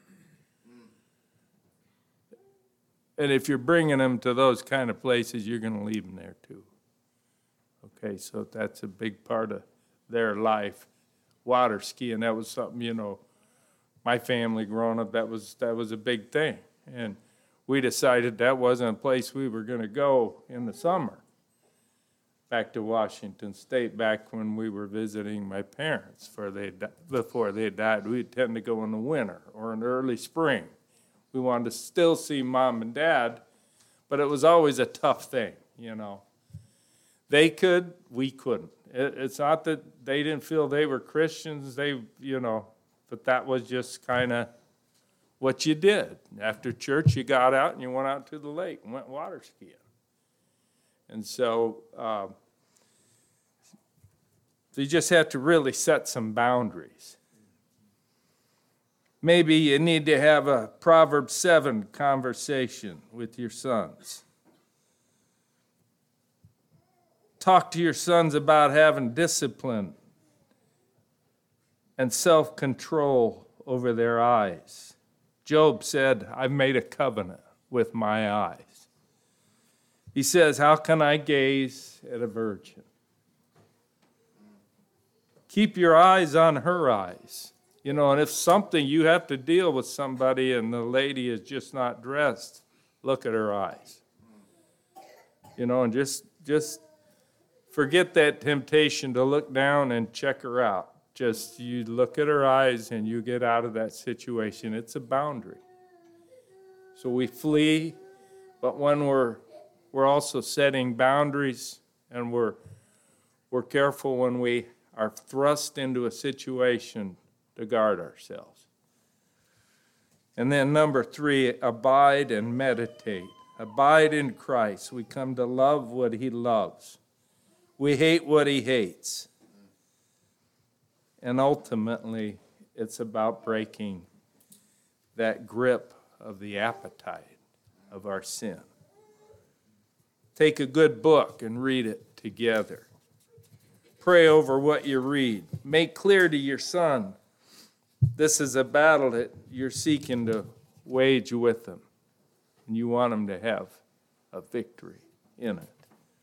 And if you're bringing them to those kind of places, you're going to leave them there too. Okay, so that's a big part of their life. Water skiing, that was something, you know, my family growing up, that was a big thing. And we decided that wasn't a place we were going to go in the summer. Back to Washington State, back when we were visiting my parents before they died. We'd tend to go in the winter or in the early spring. We wanted to still see Mom and Dad, but it was always a tough thing, you know. They could, we couldn't. It's not that they didn't feel they were Christians, you know, but that was just kind of what you did. After church, you got out and you went out to the lake and went water skiing. And so you just have to really set some boundaries. Maybe you need to have a Proverbs 7 conversation with your sons. Talk to your sons about having discipline and self-control over their eyes. Job said, I've made a covenant with my eyes. He says, how can I gaze at a virgin? Keep your eyes on her eyes. You know, and if something you have to deal with somebody and the lady is just not dressed, look at her eyes. You know, and just forget that temptation to look down and check her out. Just you look at her eyes and you get out of that situation. It's a boundary. So we flee, but when we're also setting boundaries, and we're careful when we are thrust into a situation to guard ourselves. And then number 3, abide and meditate. Abide in Christ. We come to love what he loves. We hate what he hates. And ultimately, it's about breaking that grip of the appetite of our sin. Take a good book and read it together. Pray over what you read. Make clear to your son, this is a battle that you're seeking to wage with them. And you want them to have a victory in it.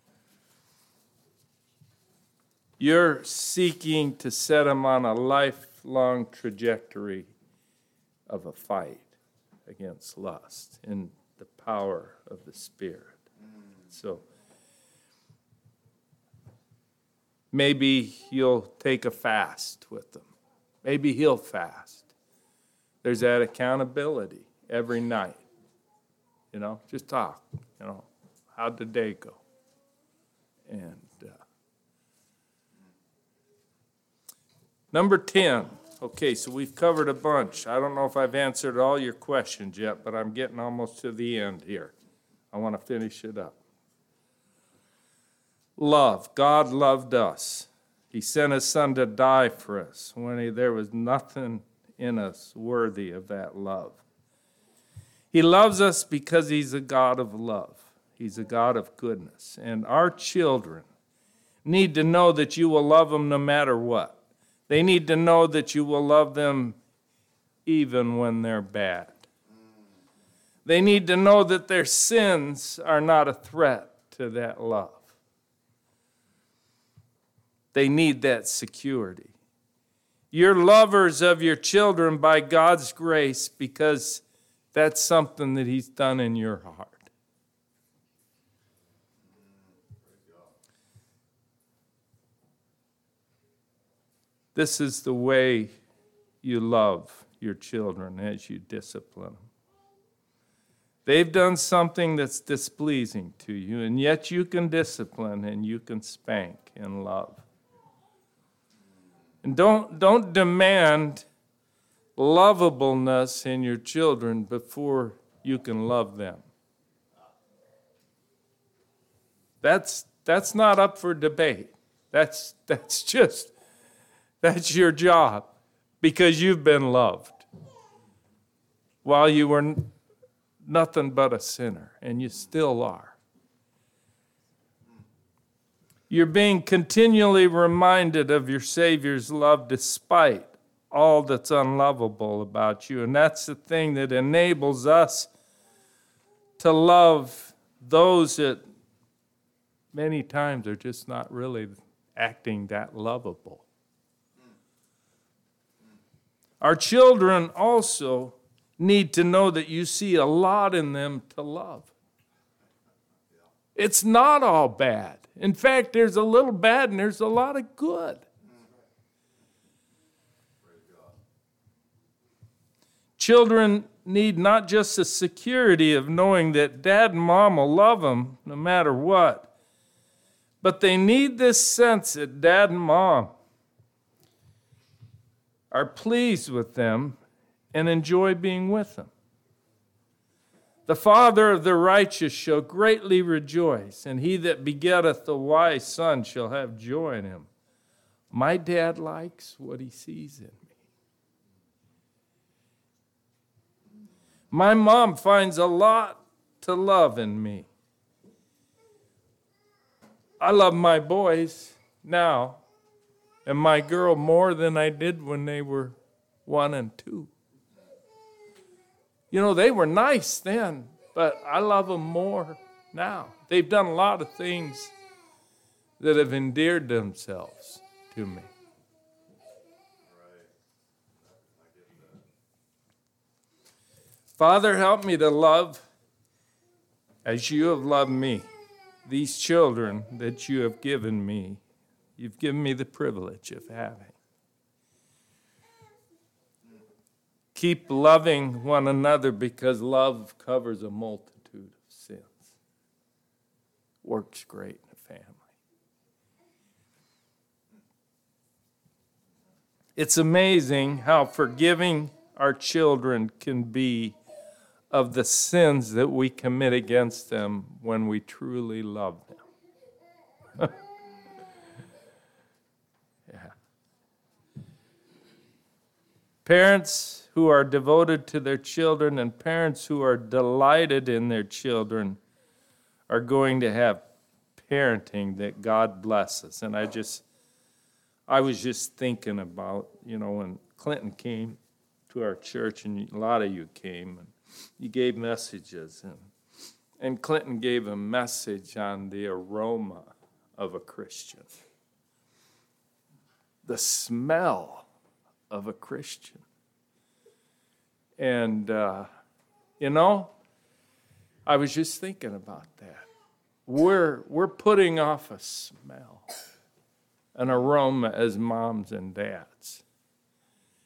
You're seeking to set them on a lifelong trajectory of a fight against lust in the power of the Spirit. So maybe you'll take a fast with them. Maybe he'll fast. There's that accountability every night. Just talk. How'd the day go? And number 10. Okay, so we've covered a bunch. I don't know if I've answered all your questions yet, but I'm getting almost to the end here. I want to finish it up. Love. God loved us. He sent his son to die for us when there was nothing in us worthy of that love. He loves us because he's a God of love. He's a God of goodness. And our children need to know that you will love them no matter what. They need to know that you will love them even when they're bad. They need to know that their sins are not a threat to that love. They need that security. You're lovers of your children by God's grace because that's something that he's done in your heart. This is the way you love your children as you discipline them. They've done something that's displeasing to you, and yet you can discipline and you can spank in love. And don't demand lovableness in your children before you can love them. That's not up for debate. That's your job because you've been loved while you were nothing but a sinner, and you still are. You're being continually reminded of your Savior's love despite all that's unlovable about you. And that's the thing that enables us to love those that many times are just not really acting that lovable. Our children also need to know that you see a lot in them to love. It's not all bad. In fact, there's a little bad and there's a lot of good. Children need not just the security of knowing that dad and mom will love them no matter what, but they need this sense that dad and mom are pleased with them and enjoy being with them. The father of the righteous shall greatly rejoice, and he that begetteth a wise son shall have joy in him. My dad likes what he sees in me. My mom finds a lot to love in me. I love my boys now and my girl more than I did when they were 1 and 2. They were nice then, but I love them more now. They've done a lot of things that have endeared themselves to me. Father, help me to love as you have loved me, these children that you have given me. You've given me the privilege of having. Keep loving one another because love covers a multitude of sins. Works great in a family. It's amazing how forgiving our children can be of the sins that we commit against them when we truly love them. Yeah. Parents who are devoted to their children and parents who are delighted in their children are going to have parenting that God blesses. And I was just thinking about, when Clinton came to our church, and a lot of you came, and you gave messages, and Clinton gave a message on the aroma of a Christian, the smell of a Christian. And, I was just thinking about that. We're putting off a smell, an aroma as moms and dads.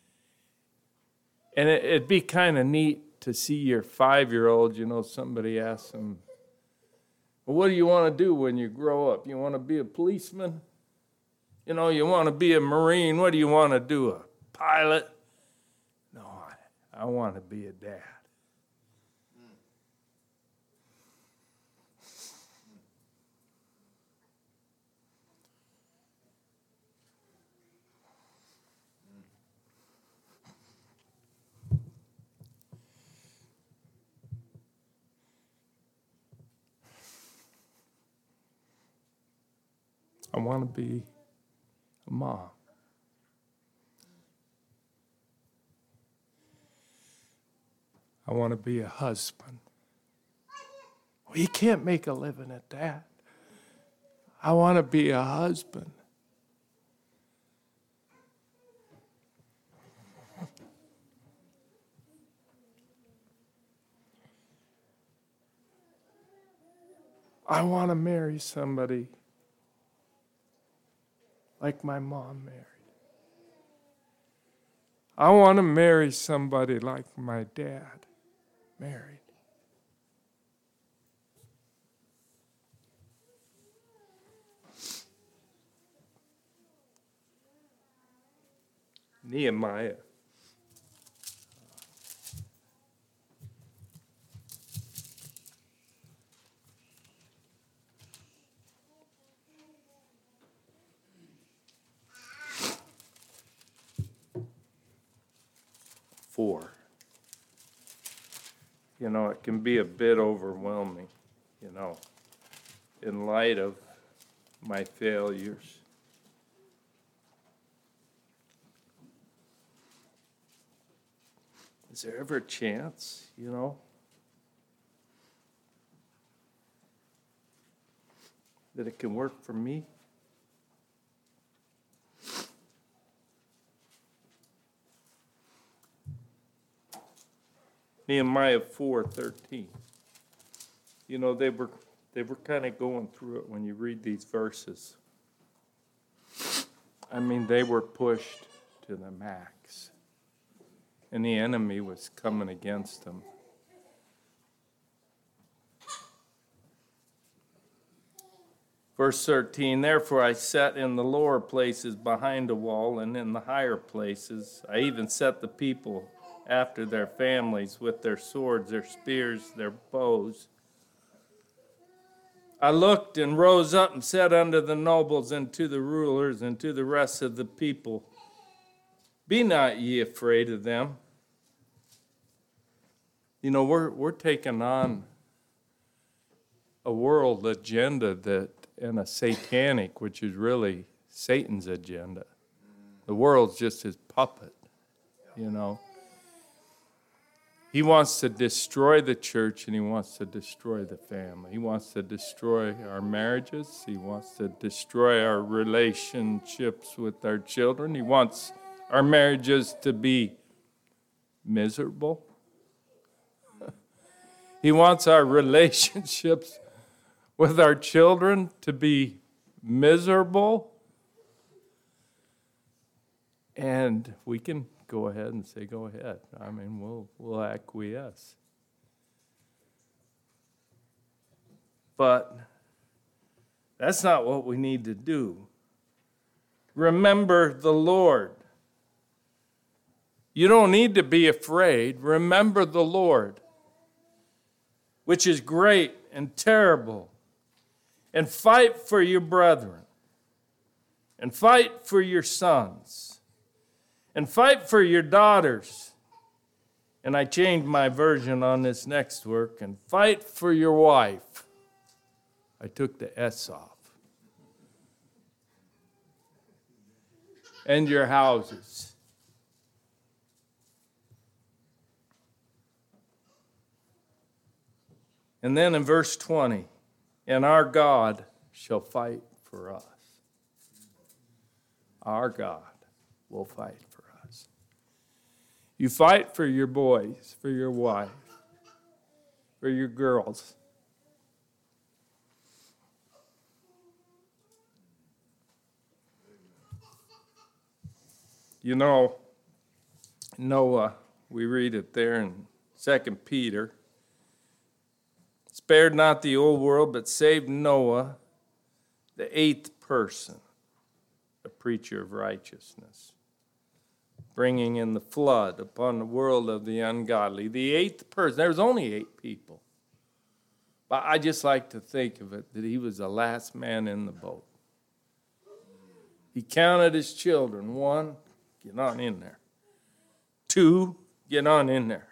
And it'd be kind of neat to see your 5-year-old, somebody asks them, well, what do you want to do when you grow up? You want to be a policeman? You want to be a Marine. What do you want to do, a pilot? No, I want to be a dad. I want to be a mom. I want to be a husband. Well, you can't make a living at that. I want to be a husband. I want to marry somebody like my mom married. I want to marry somebody like my dad married. Nehemiah. Four. It can be a bit overwhelming, in light of my failures. Is there ever a chance, that it can work for me? Nehemiah 4:13. They were kind of going through it when you read these verses. They were pushed to the max. And the enemy was coming against them. Verse 13, therefore I sat in the lower places behind a wall, and in the higher places I even set the people after their families with their swords, their spears, their bows. I looked and rose up and said unto the nobles and to the rulers and to the rest of the people, be not ye afraid of them. We're taking on a world agenda and a satanic, which is really Satan's agenda. The world's just his puppet, He wants to destroy the church, and he wants to destroy the family. He wants to destroy our marriages. He wants to destroy our relationships with our children. He wants our marriages to be miserable. He wants our relationships with our children to be miserable. And we can go ahead and say, go ahead. We'll acquiesce. But that's not what we need to do. Remember the Lord. You don't need to be afraid. Remember the Lord, which is great and terrible. And fight for your brethren. And fight for your sons. And fight for your daughters. And I changed my version on this next work. And fight for your wife. I took the S off. And your houses. And then in verse 20, and our God shall fight for us. Our God will fight for us. You fight for your boys, for your wife, for your girls. Noah We read it there in 2 Peter. Spared not the old world, but saved Noah, the eighth person, a preacher of righteousness, bringing in the flood upon the world of the ungodly. The eighth person. There's only 8 people. But I just like to think of it that he was the last man in the boat. He counted his children. 1, get on in there. 2, get on in there.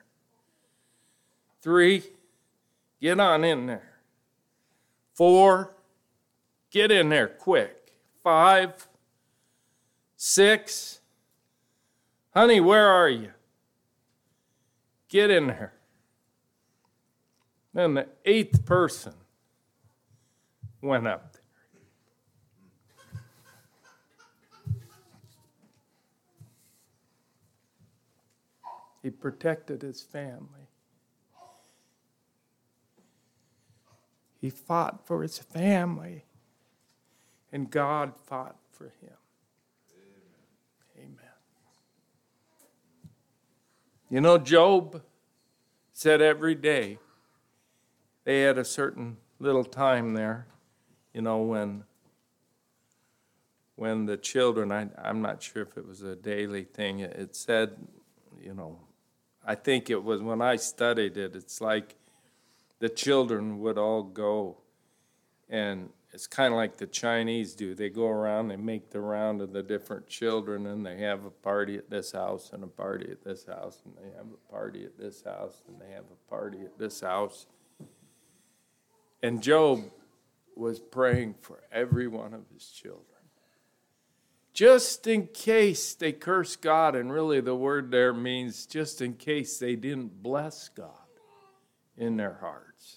3, get on in there. 4, get in there quick. 5, 6, honey, where are you? Get in there. Then the 8th person went up there. He protected his family. He fought for his family, and God fought for him. Amen. You know, Job said every day they had a certain little time there, you know, when the children, I'm not sure if it was a daily thing, it said, you know, I think it was when I studied it, it's like the children would all go, and it's kind of like the Chinese do. They go around, they make the round of the different children, and they have a party at this house and a party at this house, and they have a party at this house, and they have a party at this house. And Job was praying for every one of his children, just in case they curse God, and really the word there means just in case they didn't bless God in their hearts.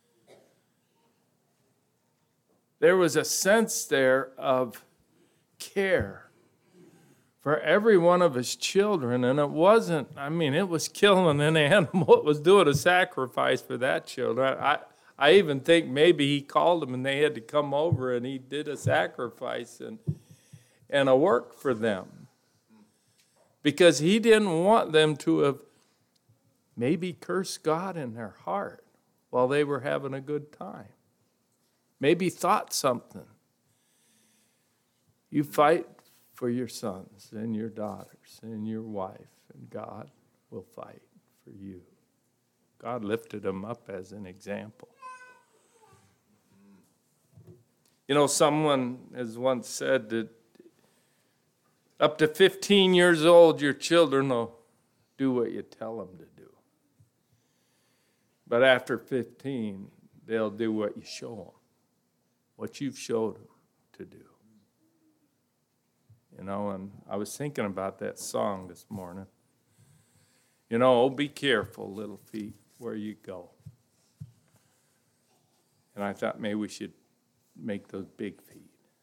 There was a sense there of care for every one of his children, and it wasn't, I mean, it was killing an animal. It was doing a sacrifice for that children. I even think maybe he called them and they had to come over and he did a sacrifice and a work for them, because he didn't want them to have maybe cursed God in their heart while they were having a good time. Maybe thought something. You fight for your sons and your daughters and your wife, and God will fight for you. God lifted them up as an example. You know, someone has once said that up to 15 years old, your children will do what you tell them to do. But after 15, they'll do what you show them, what you've showed them to do. You know, and I was thinking about that song this morning. You know, oh, be careful, little feet, where you go. And I thought maybe we should make those big feet.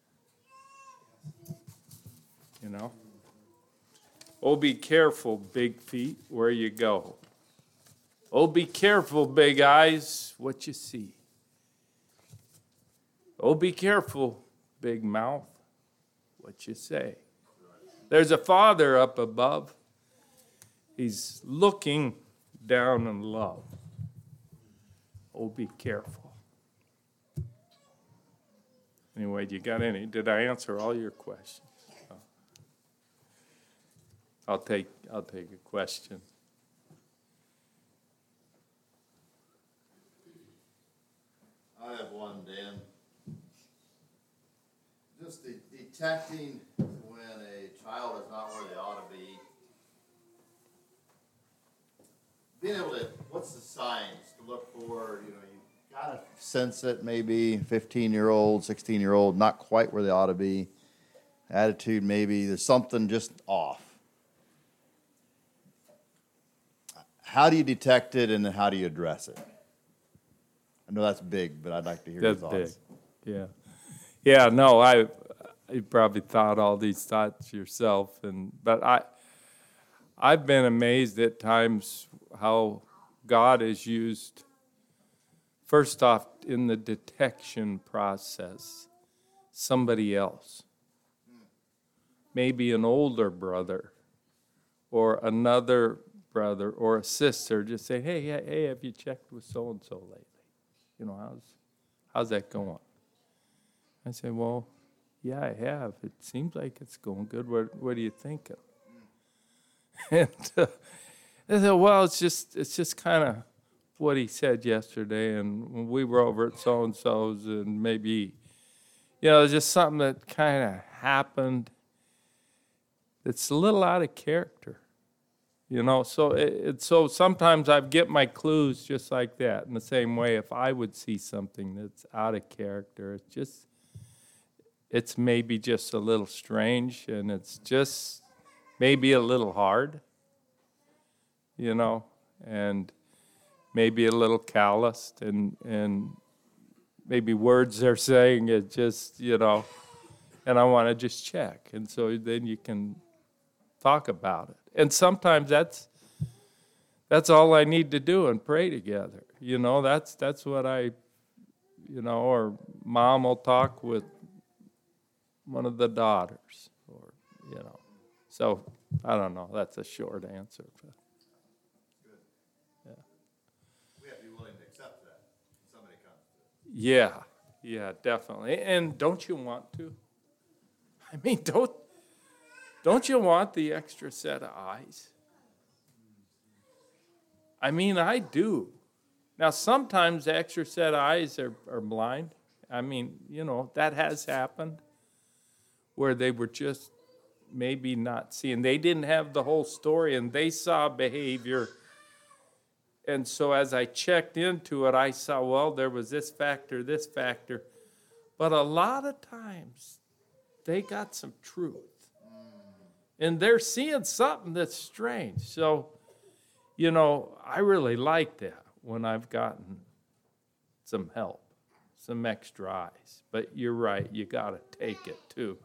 You know? Oh, be careful, big feet, where you go. Oh, be careful, big eyes, what you see. Oh, be careful, big mouth, what you say. There's a Father up above. He's looking down in love. Oh, be careful. Anyway, you got any? Did I answer all your questions? I'll take a question. I have one, Dan. Just detecting when a child is not where they ought to be. Being able to, what's the signs to look for? You know, you gotta sense it. Maybe 15-year-old, 16-year-old, not quite where they ought to be. Attitude, maybe there's something just off. How do you detect it, and then how do you address it? I know that's big, but I'd like to hear your thoughts. That's big, yeah. Yeah, no, you probably thought all these thoughts yourself, but I've been amazed at times how God is used, first off, in the detection process, somebody else. Maybe an older brother or another brother or a sister, just say, hey, have you checked with so-and-so lately? You know, how's that going? I say, well, yeah, I have. It seems like it's going good. What are you thinking? And they said, well, it's just kind of what he said yesterday, and when we were over at so-and-so's, and maybe, it's just something that kind of happened that's a little out of character, So sometimes I get my clues just like that. In the same way, if I would see something that's out of character, it's maybe just a little strange, and it's just maybe a little hard, and maybe a little calloused, and maybe words they're saying it just, and I want to just check. And so then you can talk about it. And sometimes that's all I need to do and pray together. That's what or mom will talk with one of the daughters, or. So I don't know. That's a short answer. But, yeah. We have to be willing to accept that when somebody comes to it. Yeah, definitely. And don't you want to? I mean, don't you want the extra set of eyes? I mean, I do. Now, sometimes the extra set of eyes are blind. I mean, that has happened where they were just maybe not seeing. They didn't have the whole story, and they saw behavior. And so as I checked into it, I saw, well, there was this factor. But a lot of times, they got some truth. And they're seeing something that's strange. So, I really like that when I've gotten some help, some extra eyes. But you're right, you got to take it too.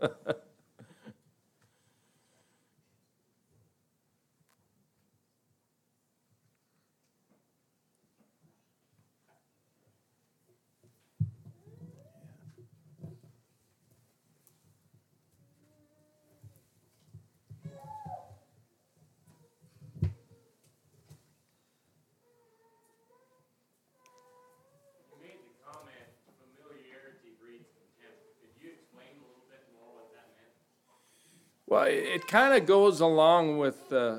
Well, it kind of goes along with the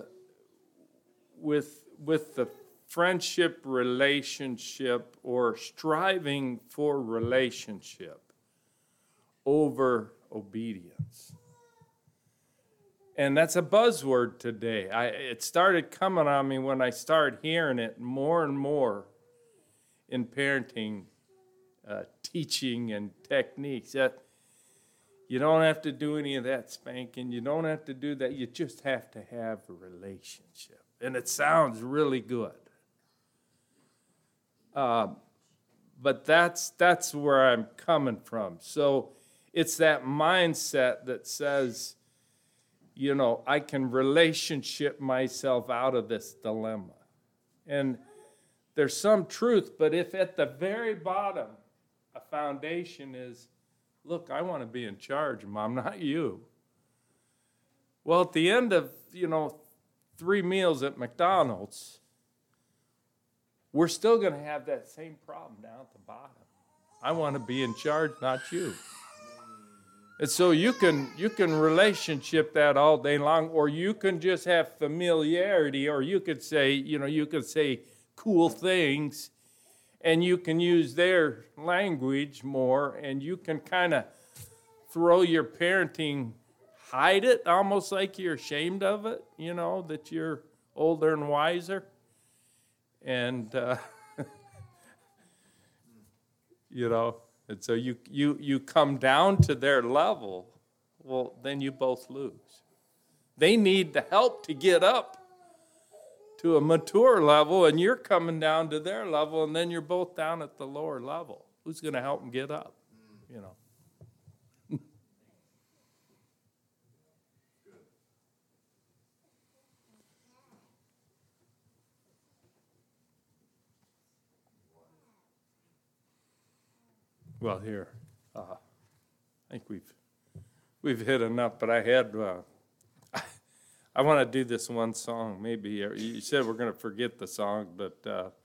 friendship relationship, or striving for relationship over obedience. And that's a buzzword today. It started coming on me when I started hearing it more and more in parenting, teaching, and techniques. That you don't have to do any of that spanking. You don't have to do that. You just have to have a relationship. And it sounds really good. But that's where I'm coming from. So it's that mindset that says, I can relationship myself out of this dilemma. And there's some truth, but if at the very bottom a foundation is, look, I want to be in charge, Mom, not you. Well, at the end of, 3 meals at McDonald's, we're still going to have that same problem down at the bottom. I want to be in charge, not you. And so you can relationship that all day long, or you can just have familiarity, or you could say, cool things, and you can use their language more, and you can kind of throw your parenting, hide it, almost like you're ashamed of it, that you're older and wiser. And, and so you come down to their level, well, then you both lose. They need the help to get up to a mature level, and you're coming down to their level, and then you're both down at the lower level. Who's going to help them get up? Well, here, I think we've hit enough, but I I want to do this one song. Maybe you said we're going to forget the song, but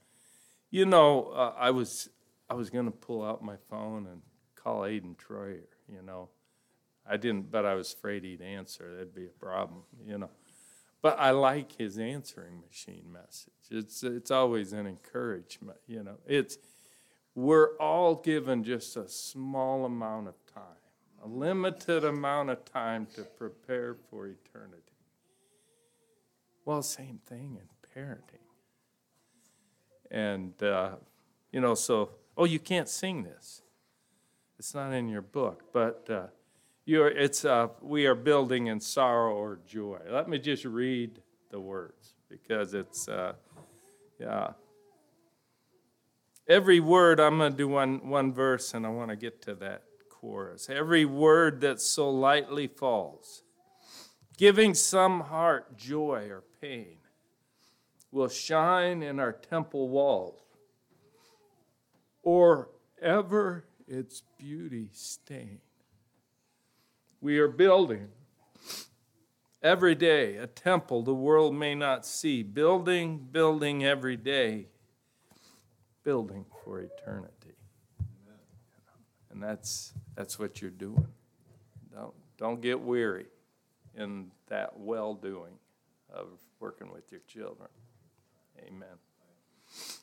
I was going to pull out my phone and call Aiden Troyer. I didn't, but I was afraid he'd answer. That'd be a problem. But I like his answering machine message. It's always an encouragement. We're all given just a small amount of time, a limited amount of time to prepare for eternity. Well, same thing in parenting. And, you can't sing this. It's not in your book, but we are building in sorrow or joy. Let me just read the words because it's, Every word, I'm going to do one verse, and I want to get to that chorus. Every word that so lightly falls, giving some heart joy or pain, will shine in our temple walls, or ever its beauty stain. We are building every day a temple the world may not see, building every day, building for eternity. Amen. And that's what you're doing. Don't get weary in that well-doing of working with your children. Amen.